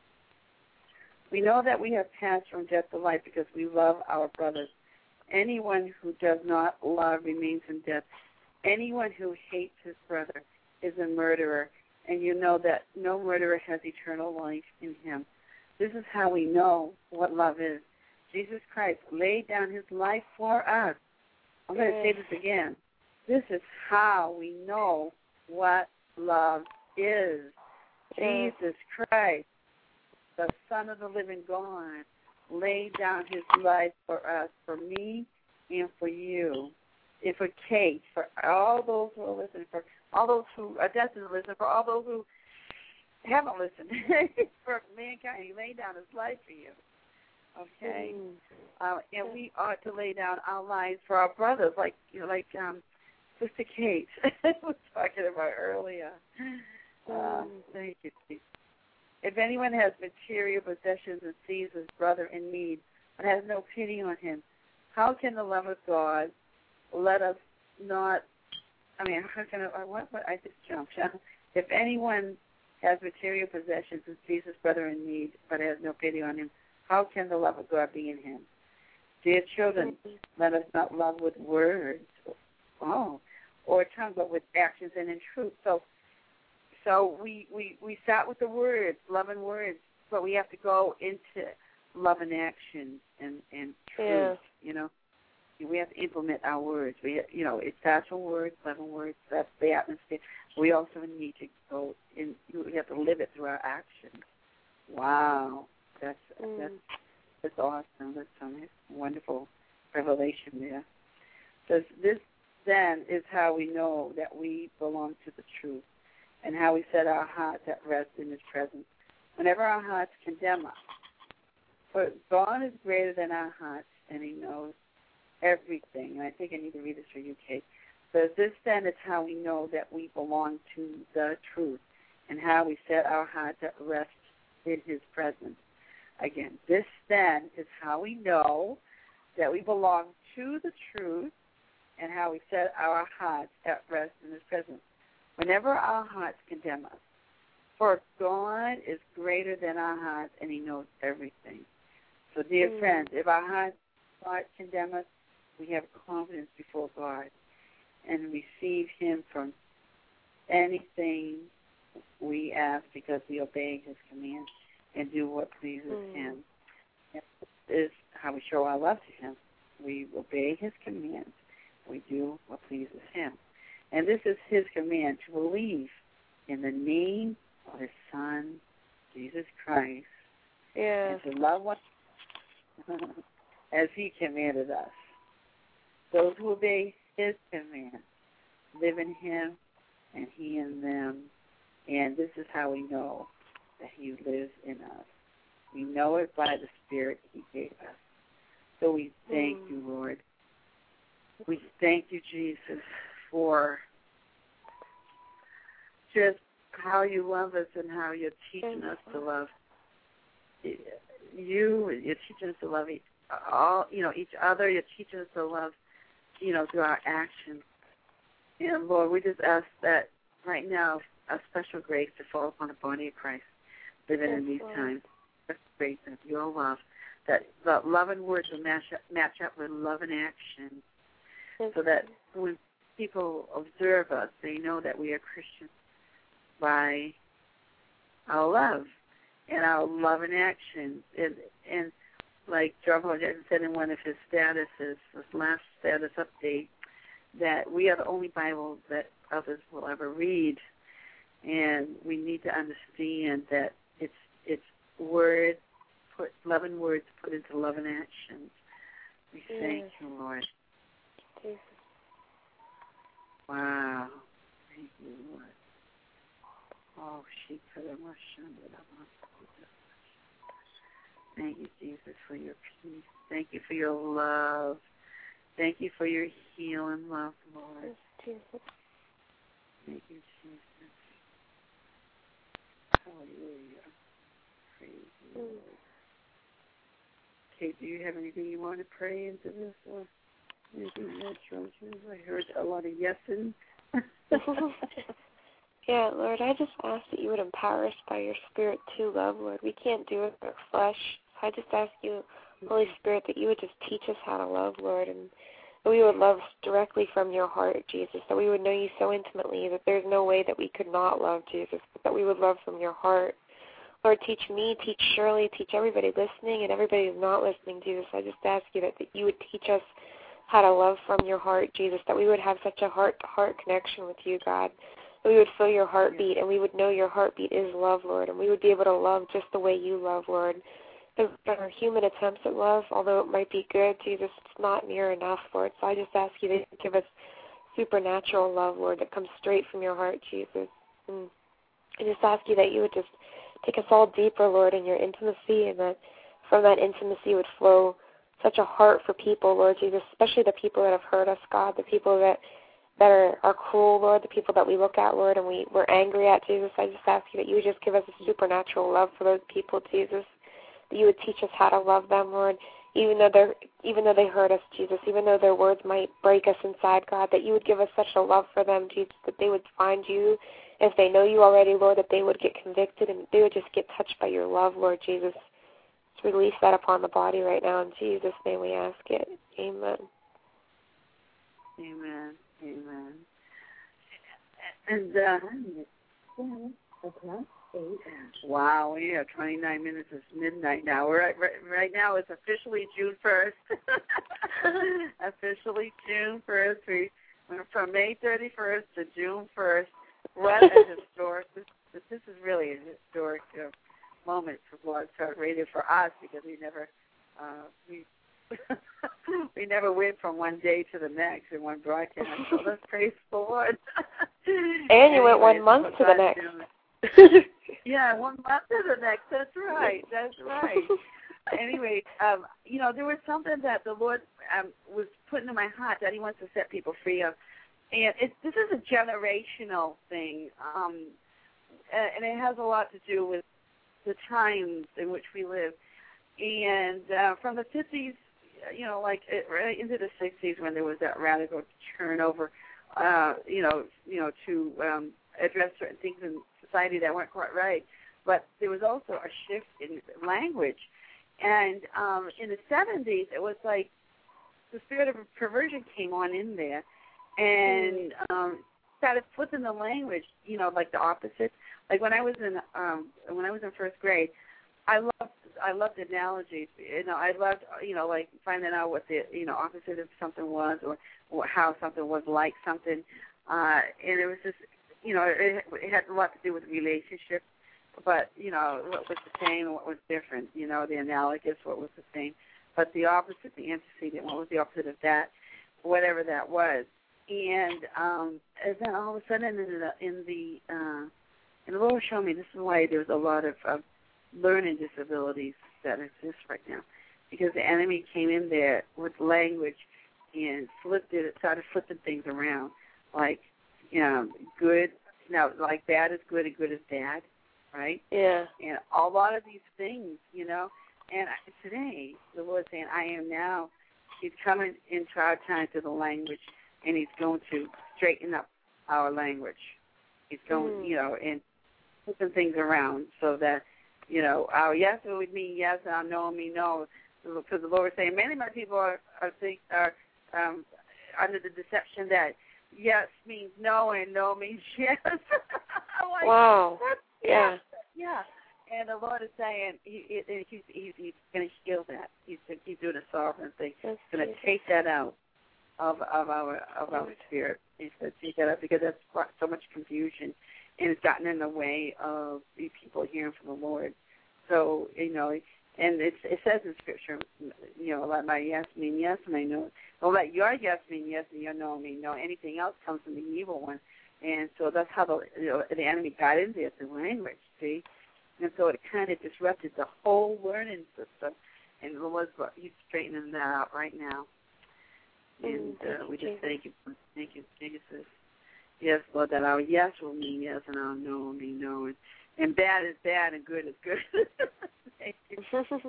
We know that we have passed from death to life because we love our brothers. Anyone who does not love remains in death. Anyone who hates his brother is a murderer, and you know that no murderer has eternal life in him. This is how we know what love is. Jesus Christ laid down his life for us. I'm going to say this again. This is how we know what love is. Jesus Christ, the Son of the living God, laid down his life for us, for me and for you, and for Kate, for all those who are listening, for all those who are destined to listen, for all those who haven't listened, for mankind. He laid down his life for you, okay? Mm. Uh, and we ought to lay down our lives for our brothers, like you know, like um, Sister Kate was talking about earlier. Uh, thank you, Jesus. If anyone has material possessions and sees his brother in need but has no pity on him, how can the love of God let us not, I mean, how can I, what, what, I just jumped. If anyone has material possessions and sees his brother in need but has no pity on him, how can the love of God be in him? Dear children, let us not love with words, oh, or tongue, but with actions and in truth. So, So we, we, we start with the words, love and words, but we have to go into love and action and, and truth, yeah. you know. We have to implement our words. We, you know, it starts with words, love and words, that's the atmosphere. We also need to go in, we have to live it through our actions. Wow. That's, mm. that's, that's awesome. That's some wonderful revelation there. So this, then, is how we know that we belong to the truth, and how we set our hearts at rest in his presence. Whenever our hearts condemn us, for God is greater than our hearts, and he knows everything. And I think I need to read this for you, Kate. So this, then, is how we know that we belong to the truth, and how we set our hearts at rest in his presence. Again, this, then, is how we know that we belong to the truth, and how we set our hearts at rest in his presence. Whenever our hearts condemn us, For God is greater than our hearts, and He knows everything. So, dear mm. friends, if our hearts, hearts condemn us, we have confidence before God and receive Him from anything we ask because we obey His commands and do what pleases mm. Him. And this is how we show our love to Him. We obey His commands. We do what pleases Him. And this is His command, to believe in the name of His Son, Jesus Christ, yes. and to love one as He commanded us. Those who obey His command live in Him and He in them. And this is how we know that He lives in us. We know it by the Spirit He gave us. So we thank mm. you, Lord. We thank you, Jesus, for just how you love us and how you're teaching us to love you. You're teaching us to love each, all, you know, each other. You're teaching us to love, you know, through our actions. And Lord, we just ask that right now a special grace to fall upon the body of Christ living yes, in these Lord. times. Special grace of your love, that the love and words will match up, match up with love and action, yes, so that when people observe us, they know that we are Christians by our love and our love and action. And, and like John Paul said in one of his statuses, his last status update, that we are the only Bible that others will ever read. And we need to understand that it's it's words, put love and words put into love and actions. We yes. thank you, Lord. Yes. Wow. Thank you, Lord. Oh, she could have Thank you, Jesus, for your peace. Thank you for your love. Thank you for your healing love, Lord. Yes, Jesus. Thank you, Jesus. Hallelujah. Praise you, Lord. Kate, do you have anything you want to pray into this? Or anything natural? I heard a lot of yesing. Yeah, Lord, I just ask that you would empower us by your Spirit to love, Lord. We can't do it with our flesh. So I just ask you, Holy Spirit, that you would just teach us how to love, Lord, and that we would love directly from your heart, Jesus, that we would know you so intimately that there's no way that we could not love Jesus, but that we would love from your heart. Lord, teach me, teach Shirley, teach everybody listening and everybody who's not listening, Jesus. I just ask you that, that you would teach us how to love from your heart, Jesus, that we would have such a heart-to-heart connection with you, God, that we would feel your heartbeat and we would know your heartbeat is love, Lord, and we would be able to love just the way you love, Lord. Our human attempts at love, although it might be good, Jesus, it's not near enough, Lord. So I just ask you to give us supernatural love, Lord, that comes straight from your heart, Jesus. And I just ask you that you would just take us all deeper, Lord, in your intimacy, and that from that intimacy would flow such a heart for people, Lord Jesus, especially the people that have hurt us, God, the people that that are, are cruel, Lord, the people that we look at, Lord, and we, we're angry at, Jesus. I just ask you that you would just give us a supernatural love for those people, Jesus, that you would teach us how to love them, Lord, even though they're even though they hurt us, Jesus, even though their words might break us inside, God, that you would give us such a love for them, Jesus, that they would find you. If they know you already, Lord, that they would get convicted and they would just get touched by your love, Lord Jesus. Let's release that upon the body right now. In Jesus' name we ask it. Amen. Amen. Amen. And, uh, okay. Wow, we have twenty-nine minutes. It's midnight now. We're at, right, right now it's officially June first. Officially June first. We went from May thirty-first to June first. What a historic, this, this is really a historic uh, moment for Blog Talk Radio for us because we never, uh, we we never went from one day to the next in one broadcast. So let's praise the Lord. And you anyway, went one month to the next. Yeah, one month to the next. That's right. That's right. Anyway, um, you know, there was something that the Lord um, was putting in my heart that he wants to set people free of. And it, this is a generational thing, um, and it has a lot to do with the times in which we live. And uh, from the fifties, you know, like it, right into the sixties when there was that radical turnover, uh, you know, you know, to um, address certain things in society that weren't quite right. But there was also a shift in language. And um, in the seventies, it was like the spirit of perversion came on in there and um, started flipping the language, you know, like the opposite. Like when I was in um, when I was in first grade, I loved I loved analogies. You know, I loved you know like finding out what the you know opposite of something was, or, or how something was like something. Uh, and it was just you know it, it had a lot to do with relationships. But, you know, what was the same and what was different, you know, the analogous, what was the same. But the opposite, the antecedent, what was the opposite of that, whatever that was. And, um, and then all of a sudden in the, in the, uh, in the Lord showed me this is why there's a lot of uh, learning disabilities that exist right now. Because the enemy came in there with language and flipped it, started flipping things around. Like, you know, good, no, like bad is good and good is bad. Right? Yeah. And a lot of these things, you know. And today, the Lord's saying, I am now, he's coming into our time to the language, and he's going to straighten up our language. He's going, mm. you know, and flipping things around so that, you know, our yes would mean yes, and our no would mean no. Because the Lord is saying, many of my people are, are, think, are um, under the deception that yes means no and no means yes. Like, wow. Yeah. Yeah. And the Lord is saying he, he, he's, he's, he's going to heal that. He's, he's doing a sovereign thing. He's going to take that out of, of our of our spirit. He's going to take that out because that's brought so much confusion and it's gotten in the way of the people hearing from the Lord. So, you know, and it, it says in Scripture, you know, let my yes mean yes and my no. Don't let your yes mean yes and your no mean no. Anything else comes from the evil one. And so that's how the you know, the enemy got into it, the language, see? And so it kind of disrupted the whole learning system. And the Lord's he's straightening that out right now. And uh, we just thank you, thank you, Jesus. Yes, Lord, that our yes will mean yes and our no will mean no. And, and bad is bad and good is good. Thank you.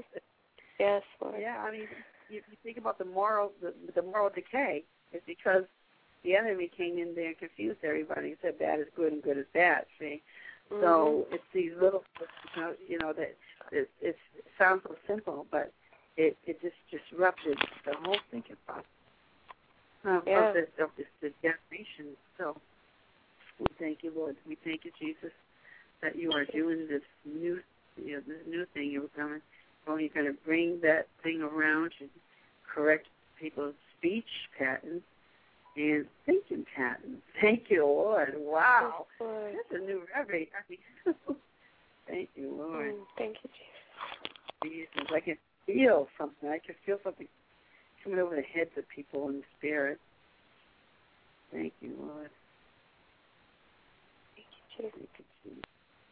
Yes, Lord. Yeah, I mean, you, you think about the moral, the, the moral decay. It's because the enemy came in there and confused everybody and said bad is good and good is bad, see? Mm-hmm. So it's these little, you know, that it, it sounds so simple, but it, it just disrupted the whole thinking process of, yeah. of, this, of this, this generation. So we thank you, Lord. We thank you, Jesus, that you are doing this new, you know, this new thing you're coming. Well, you're going to bring that thing around and correct people's speech patterns and thinking patterns. Thank you, Lord. Wow. Lord. That's a new revelation. Thank you, Lord. Mm, thank you, Jesus. Jesus. I can feel something. I can feel something coming over the heads of people in the spirit. Thank you, Lord. Thank you, Jesus. Thank you, Jesus.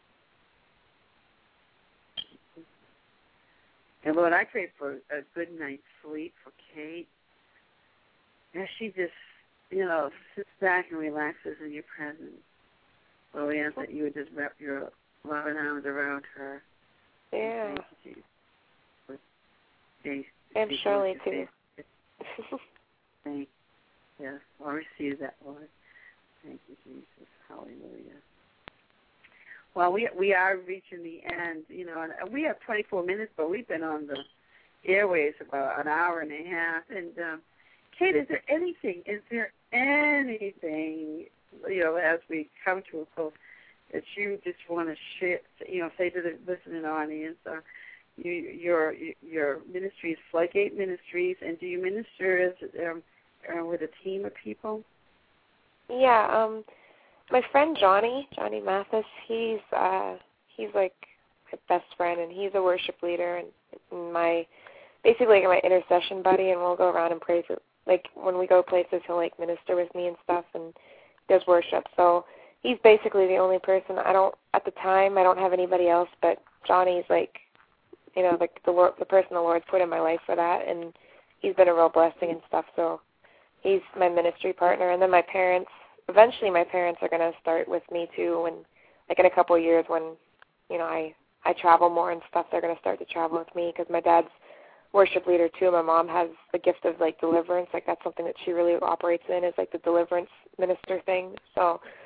And Lord, I pray for a good night's sleep for Kate. As she just, you know, sits back and relaxes in your presence. Lord, we ask that you would just wrap your loving arms around her. Yeah. Thank you, Jesus. Thank and you, Shirley, too. Thank you. Yes, I'll receive that, Lord. Thank you, Jesus. Hallelujah. Well, we we are reaching the end, you know, and we have twenty-four minutes, but we've been on the airways about an hour and a half. And, um, Kate, is there anything, is there anything, you know, as we come to a close, that you just want to share, you know, say to the listening audience? Uh, you, your your ministry is Floodgate Ministries, and do you minister as um, uh, with a team of people? Yeah, um, my friend Johnny, Johnny Mathis, he's uh, he's like my best friend, and he's a worship leader, and my basically like my intercession buddy, and we'll go around and pray for, like when we go places, he'll like minister with me and stuff, and does worship. So he's basically the only person. I don't at the time I don't have anybody else, but Johnny's like, you know, like the Lord, the person the Lord put in my life for that, and he's been a real blessing and stuff. So he's my ministry partner, and then my parents. Eventually, my parents are going to start with me too, and like in a couple of years, when you know I I travel more and stuff, they're going to start to travel with me because my dad's worship leader too. My mom has the gift of like deliverance, like that's something that she really operates in, is like the deliverance minister thing. So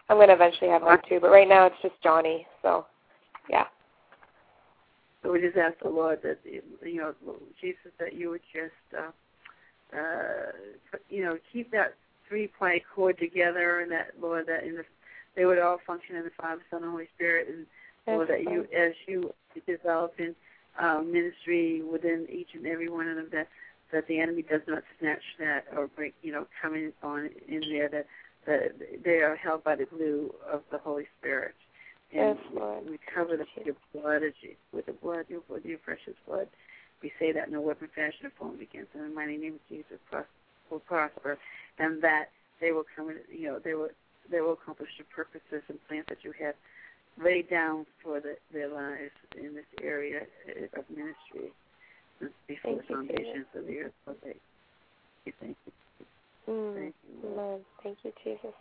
I'm going to eventually have one too, but right now it's just Johnny, so, yeah. So we just ask the Lord that, you know, Jesus, that you would just, uh, uh, you know, keep that three-ply cord together, and that, Lord, that in the, they would all function in the Father, Son, and Holy Spirit, and Lord, that you, as you develop in um, ministry within each and every one of them, that that the enemy does not snatch that or break, you know, come in on in there, that, that they are held by the glue of the Holy Spirit. And yes, Lord. We cover them with your blood, as you, with the blood, your, with your precious blood. We say that no weapon fashioned or formed against them in the mighty name of Jesus will prosper, and that they will come, in, you know, they will they will accomplish the purposes and plans that you have laid down for the, their lives in this area of ministry before thank the foundations you, of the earth. Okay. Thank you. Mm, thank you, Lord. Lord. Thank you, Jesus.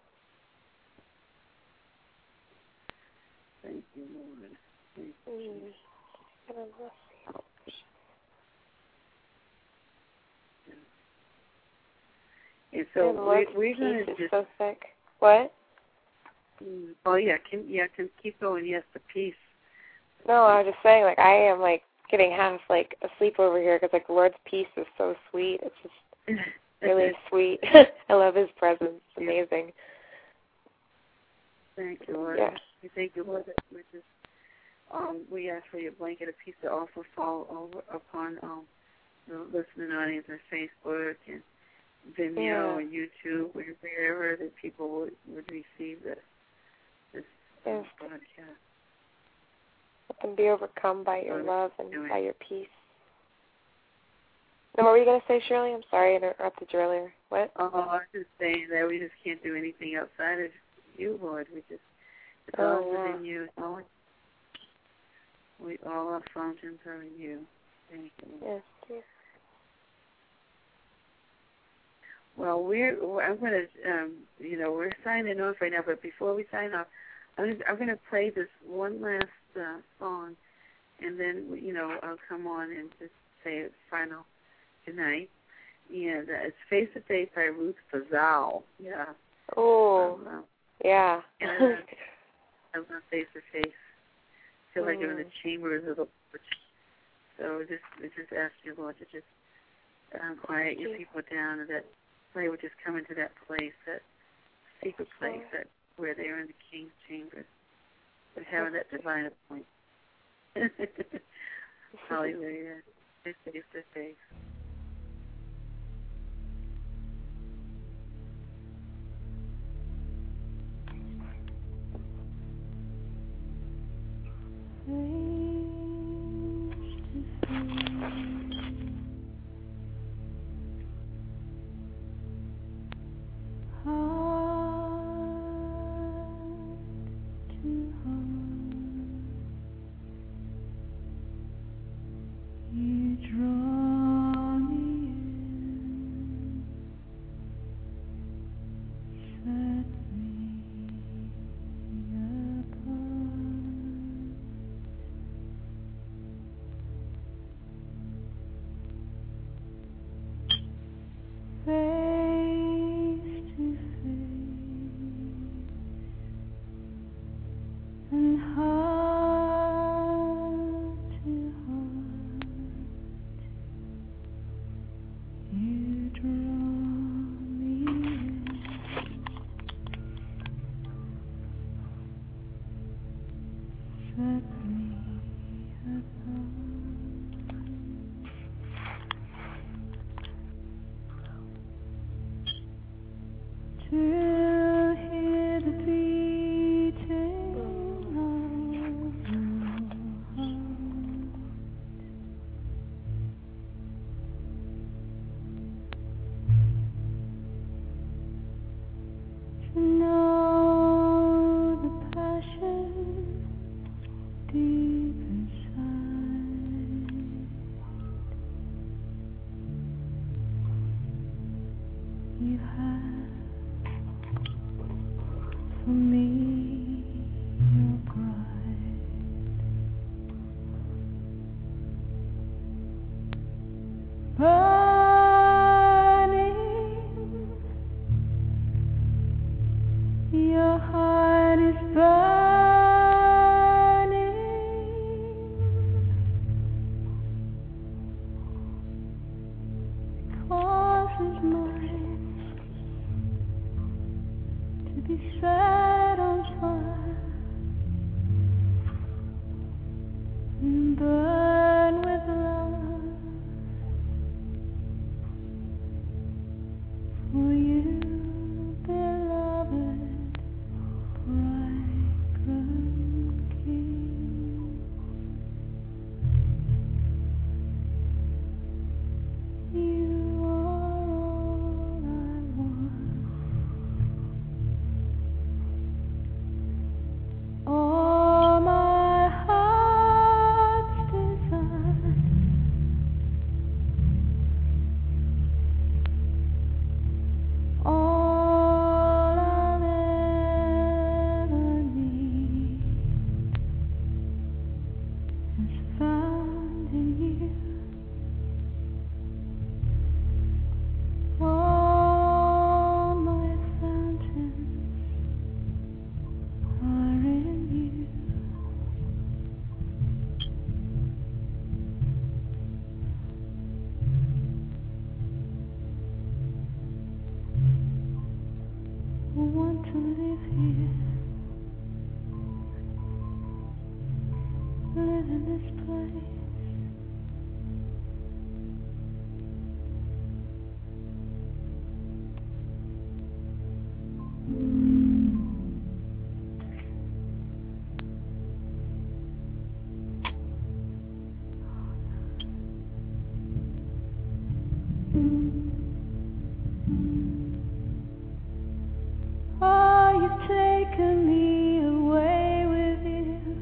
Thank you, Lord. Thank you, Mm. Jesus. And so and we're, we're going to just just. so sick. What? Mm, oh yeah, can yeah, can keep going. Yes, the peace. No, I was just saying, like, I am, like, getting half, like, asleep over here because, like, the Lord's peace is so sweet. It's just really sweet. I love his presence. It's amazing. Thank you, Lord. Yeah. We thank you, Lord, that we just, um, we ask for your blanket of peace to also fall over upon um, the listening audience on Facebook and Vimeo yeah. and YouTube, wherever that people would, would receive this, this yes. broadcast. Let them be overcome by your Lord, love and doing. by your peace. And what were you going to say, Shirley? I'm sorry, I interrupted you earlier. What? Oh, I was just saying that we just can't do anything outside of you, Lord. We just, it's oh, all yeah. within you. It's all, we all our fountains are in you. Thank you. Yes, dear. Well, we're, I'm going to, um, you know, we're signing off right now, but before we sign off, I'm, I'm going to play this one last uh, song, and then, you know, I'll come on and just say a final goodnight. And uh, it's Face to Face by Ruth Fazal. Yeah. Oh, um, uh, yeah. And I love, I love Face to Face. I feel mm. like I'm in the chambers of the Lord. So just, we just ask you, Lord, to just um, quiet your people down, and that they would just come into that place, that secret place, that where they are in the King's chambers, but having that divine appointment. Hallelujah. Face to face. Your heart. Oh, you've taken me away with you.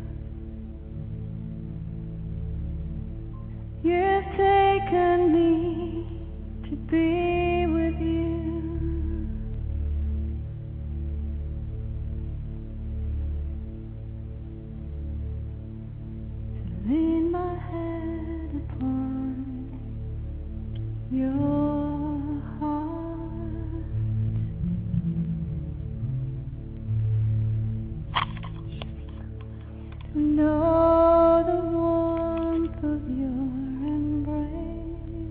You've taken me to be with you. To lean my head upon your heart. To know the warmth of your embrace.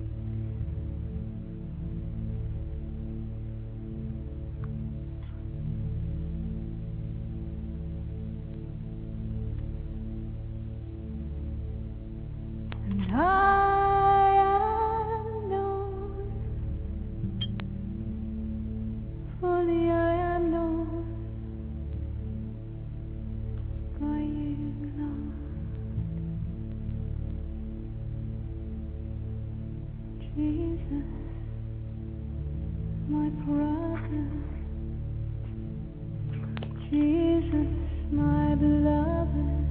And I am known, fully I am known by you, Lord. Jesus, my brother. Jesus, my beloved.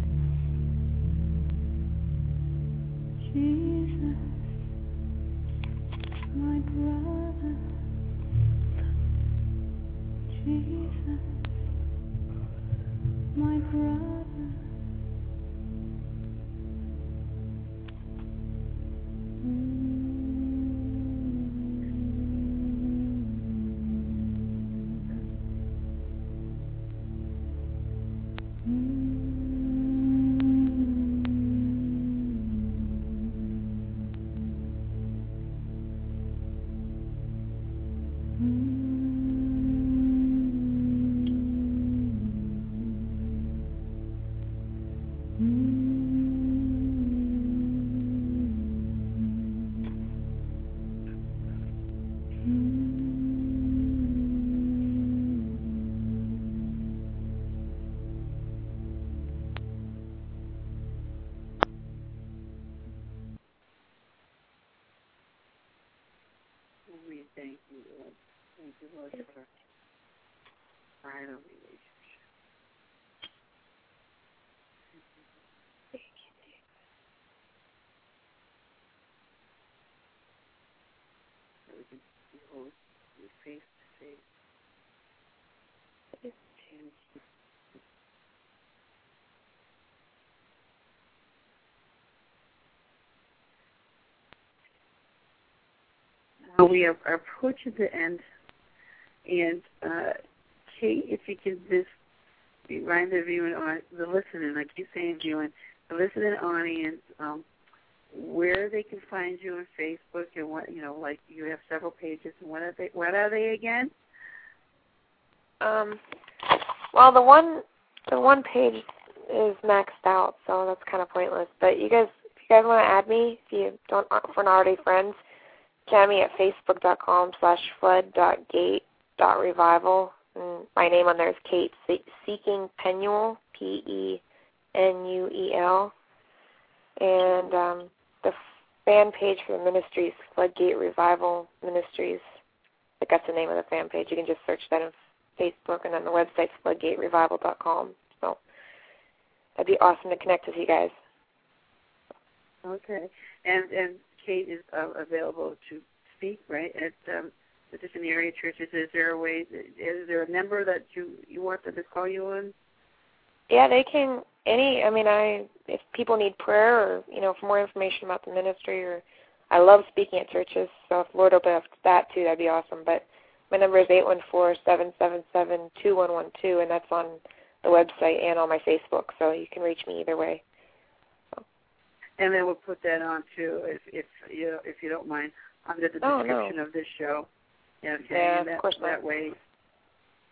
Jesus, my brother. Jesus, my brother. We thank you, Lord. Thank you, Lord, for final relationship. That we can behold you face to face. Now we are approaching the end, and uh, Kate, if you could just remind the viewing, or the listening, I keep saying viewing, the listening audience, um, where they can find you on Facebook, and what, you know, like you have several pages, and what are they? What are they again? Um, well, the one the one page is maxed out, so that's kind of pointless. But you guys, if you guys want to add me, if you don't, if we're not already friends, add me at facebook.com slash flood.gate.revival. And my name on there is Kate Seeking Penuel, P E N U E L. And um, the fan page for the ministries, Floodgate Revival Ministries. I think that's the name of the fan page. You can just search that on Facebook, and then the website's floodgate revival dot com. So that'd be awesome to connect with you guys. Okay. And and Kate is uh, available to speak, right, at um, the different area churches. Is there a way, is there a number that you, you want them to call you on? Yeah, they can, any, I mean, I if people need prayer or, you know, for more information about the ministry, or I love speaking at churches, so if Lord opened up that too, that'd be awesome. But my number is eight one four, seven seven seven, two one one two, and that's on the website and on my Facebook, so you can reach me either way. So. And then we'll put that on too, if if you if you don't mind, under the Oh, description no. of this show. Okay, Yeah, and that, of course not. that way.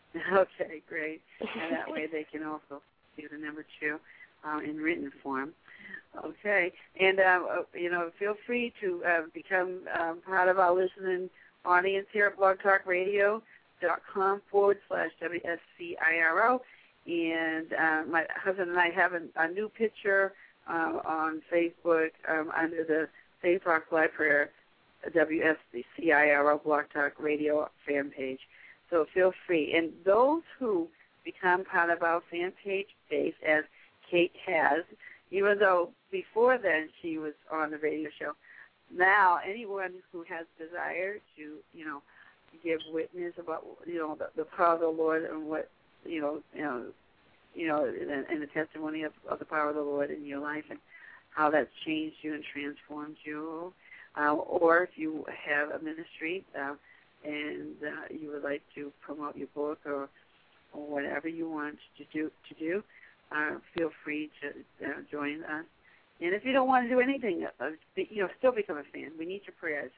Okay, great. And that way they can also see the number two um, in written form. Okay, and um, you know, feel free to uh, become um, part of our listening audience here at blog talk radio dot com forward slash W S C I R O. And uh, my husband and I have a, a new picture uh, on Facebook um, under the Faith Rock Live Prayer W S C I R O Blog Talk Radio fan page. So feel free. And those who become part of our fan page base, as Kate has, even though before then she was on the radio show, now anyone who has desire to, you know, give witness about, you know, the, the power of the Lord and what, you know, you know, you know, and, and the testimony of, of the power of the Lord in your life and how that's changed you and transformed you, uh, or if you have a ministry uh, and uh, you would like to promote your book or, or whatever you want to do, to do, uh, feel free to uh, join us. And if you don't want to do anything, uh, be, you know, still become a fan. We need your prayers.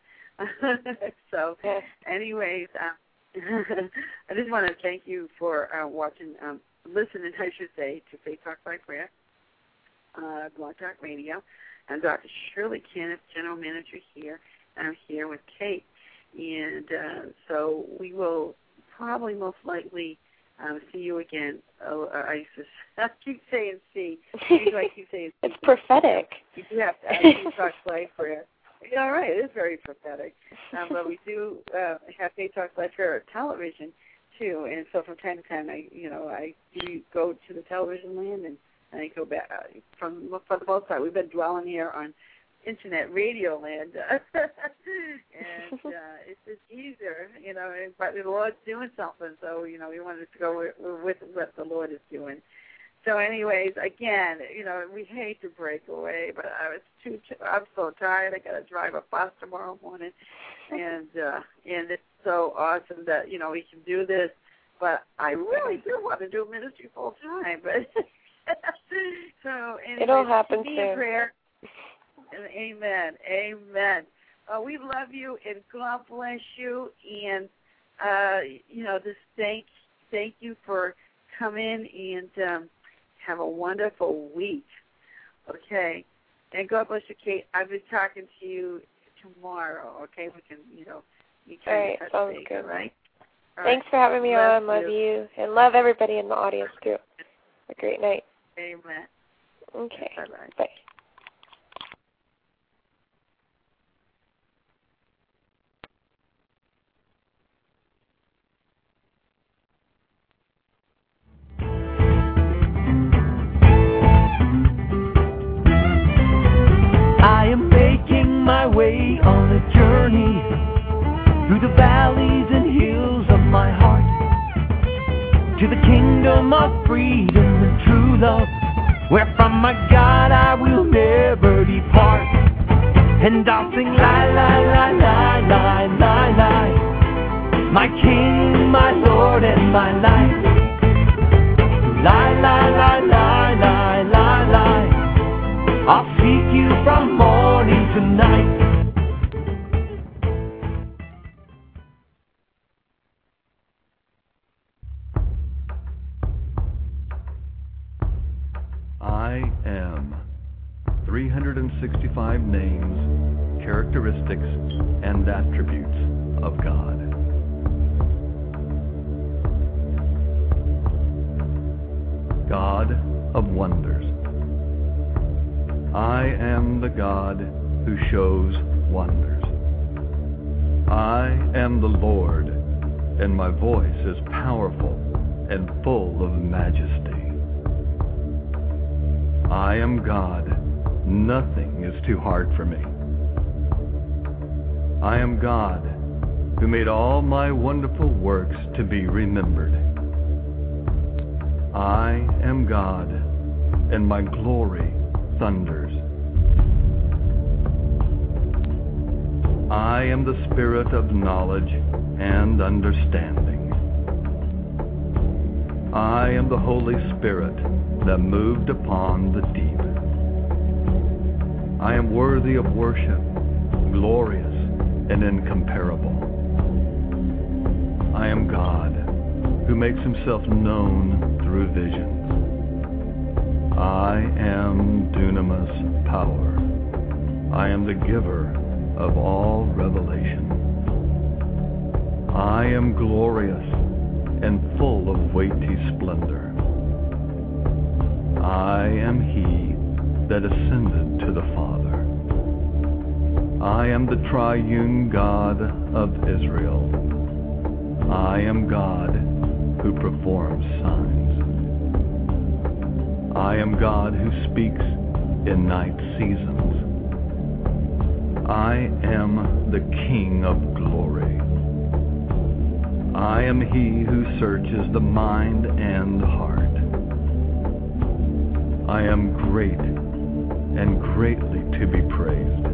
So, yes. anyways, uh, I just want to thank you for uh, watching, um, listening, I should say, to Faith Talk by Prayer, uh, Blog Talk Radio. I'm Doctor Shirley Kenneth, General Manager here. I'm here with Kate. And uh, so we will probably most likely um, see you again. Oh, uh, Isis. I keep saying see. I keep saying it's prophetic. You do have to Faith Talk by Prayer. Yeah, all right. It is very prophetic. Um, but we do uh, have Faith Talk by Prayer television too, and so from time to time, I, you know, I do go to the television land and I go back uh, from for the most part. We've been dwelling here on internet radio land, and uh, it's just easier, you know. But the Lord's doing something, so you know, we wanted to go with, with what the Lord is doing. So, anyways, again, you know, we hate to break away, but I was too. I'm so tired. I got to drive a bus tomorrow morning, and uh, and it's so awesome that you know we can do this. But I really do want to do ministry full time. But so anyways, it'll happen be soon. in prayer. Amen. Amen. Uh, we love you and God bless you. And uh, you know, just thank thank you for coming and. Um, Have a wonderful week, okay? And God bless you, Kate. I'll be talking to you tomorrow, okay? We can, you know, you can all right, touch sounds base, good. all right? All Thanks right. for having me love on. Love you. you. And love everybody in the audience, too. A great night. Amen. Okay. Bye-bye. Bye. I am making my way on a journey through the valleys and hills of my heart to the kingdom of freedom and true love, where from my God I will never depart. And I'll sing la la la la la la la, my King, my Lord, and my life. La la la la la la la. I'll seek you from morning to night. I am three hundred sixty-five names, characteristics, and attributes of God. God of wonders. I am the God who shows wonders. I am the Lord, and my voice is powerful and full of majesty. I am God. Nothing is too hard for me. I am God, who made all my wonderful works to be remembered. I am God, and my glory thunders. I am the spirit of knowledge and understanding. I am the Holy Spirit that moved upon the deep. I am worthy of worship, glorious and incomparable. I am God, who makes himself known through visions. I am dunamis power. I am the giver of all revelation. I am glorious and full of weighty splendor. I am he that ascended to the Father. I am the triune God of Israel. I am God who performs signs. I am God who speaks in night seasons. I am the King of glory. I am he who searches the mind and heart. I am great and greatly to be praised.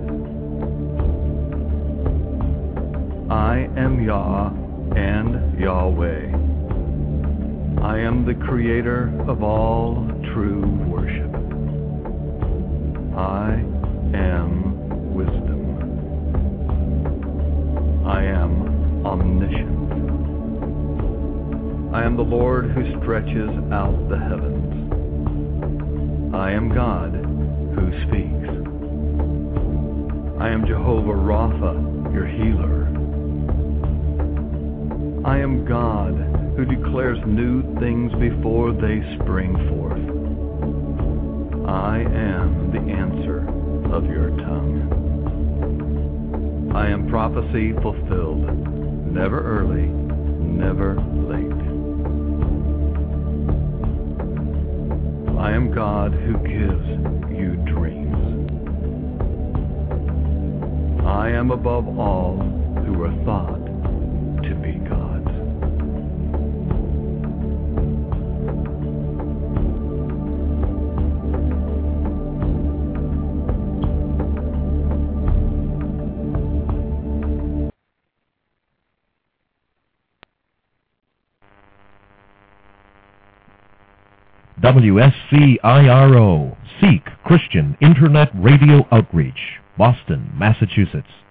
I am Yah and Yahweh. I am the creator of all true worship. I am wisdom. I am omniscient. I am the Lord who stretches out the heavens. I am God who speaks. I am Jehovah Rapha, your healer. I am God who declares new things before they spring forth. I am the answer of your tongue. I am prophecy fulfilled, never early, never late. I am God who gives you dreams. I am above all who are thought to be gods. W S C I R O, Seek Christian Internet Radio Outreach, Boston, Massachusetts.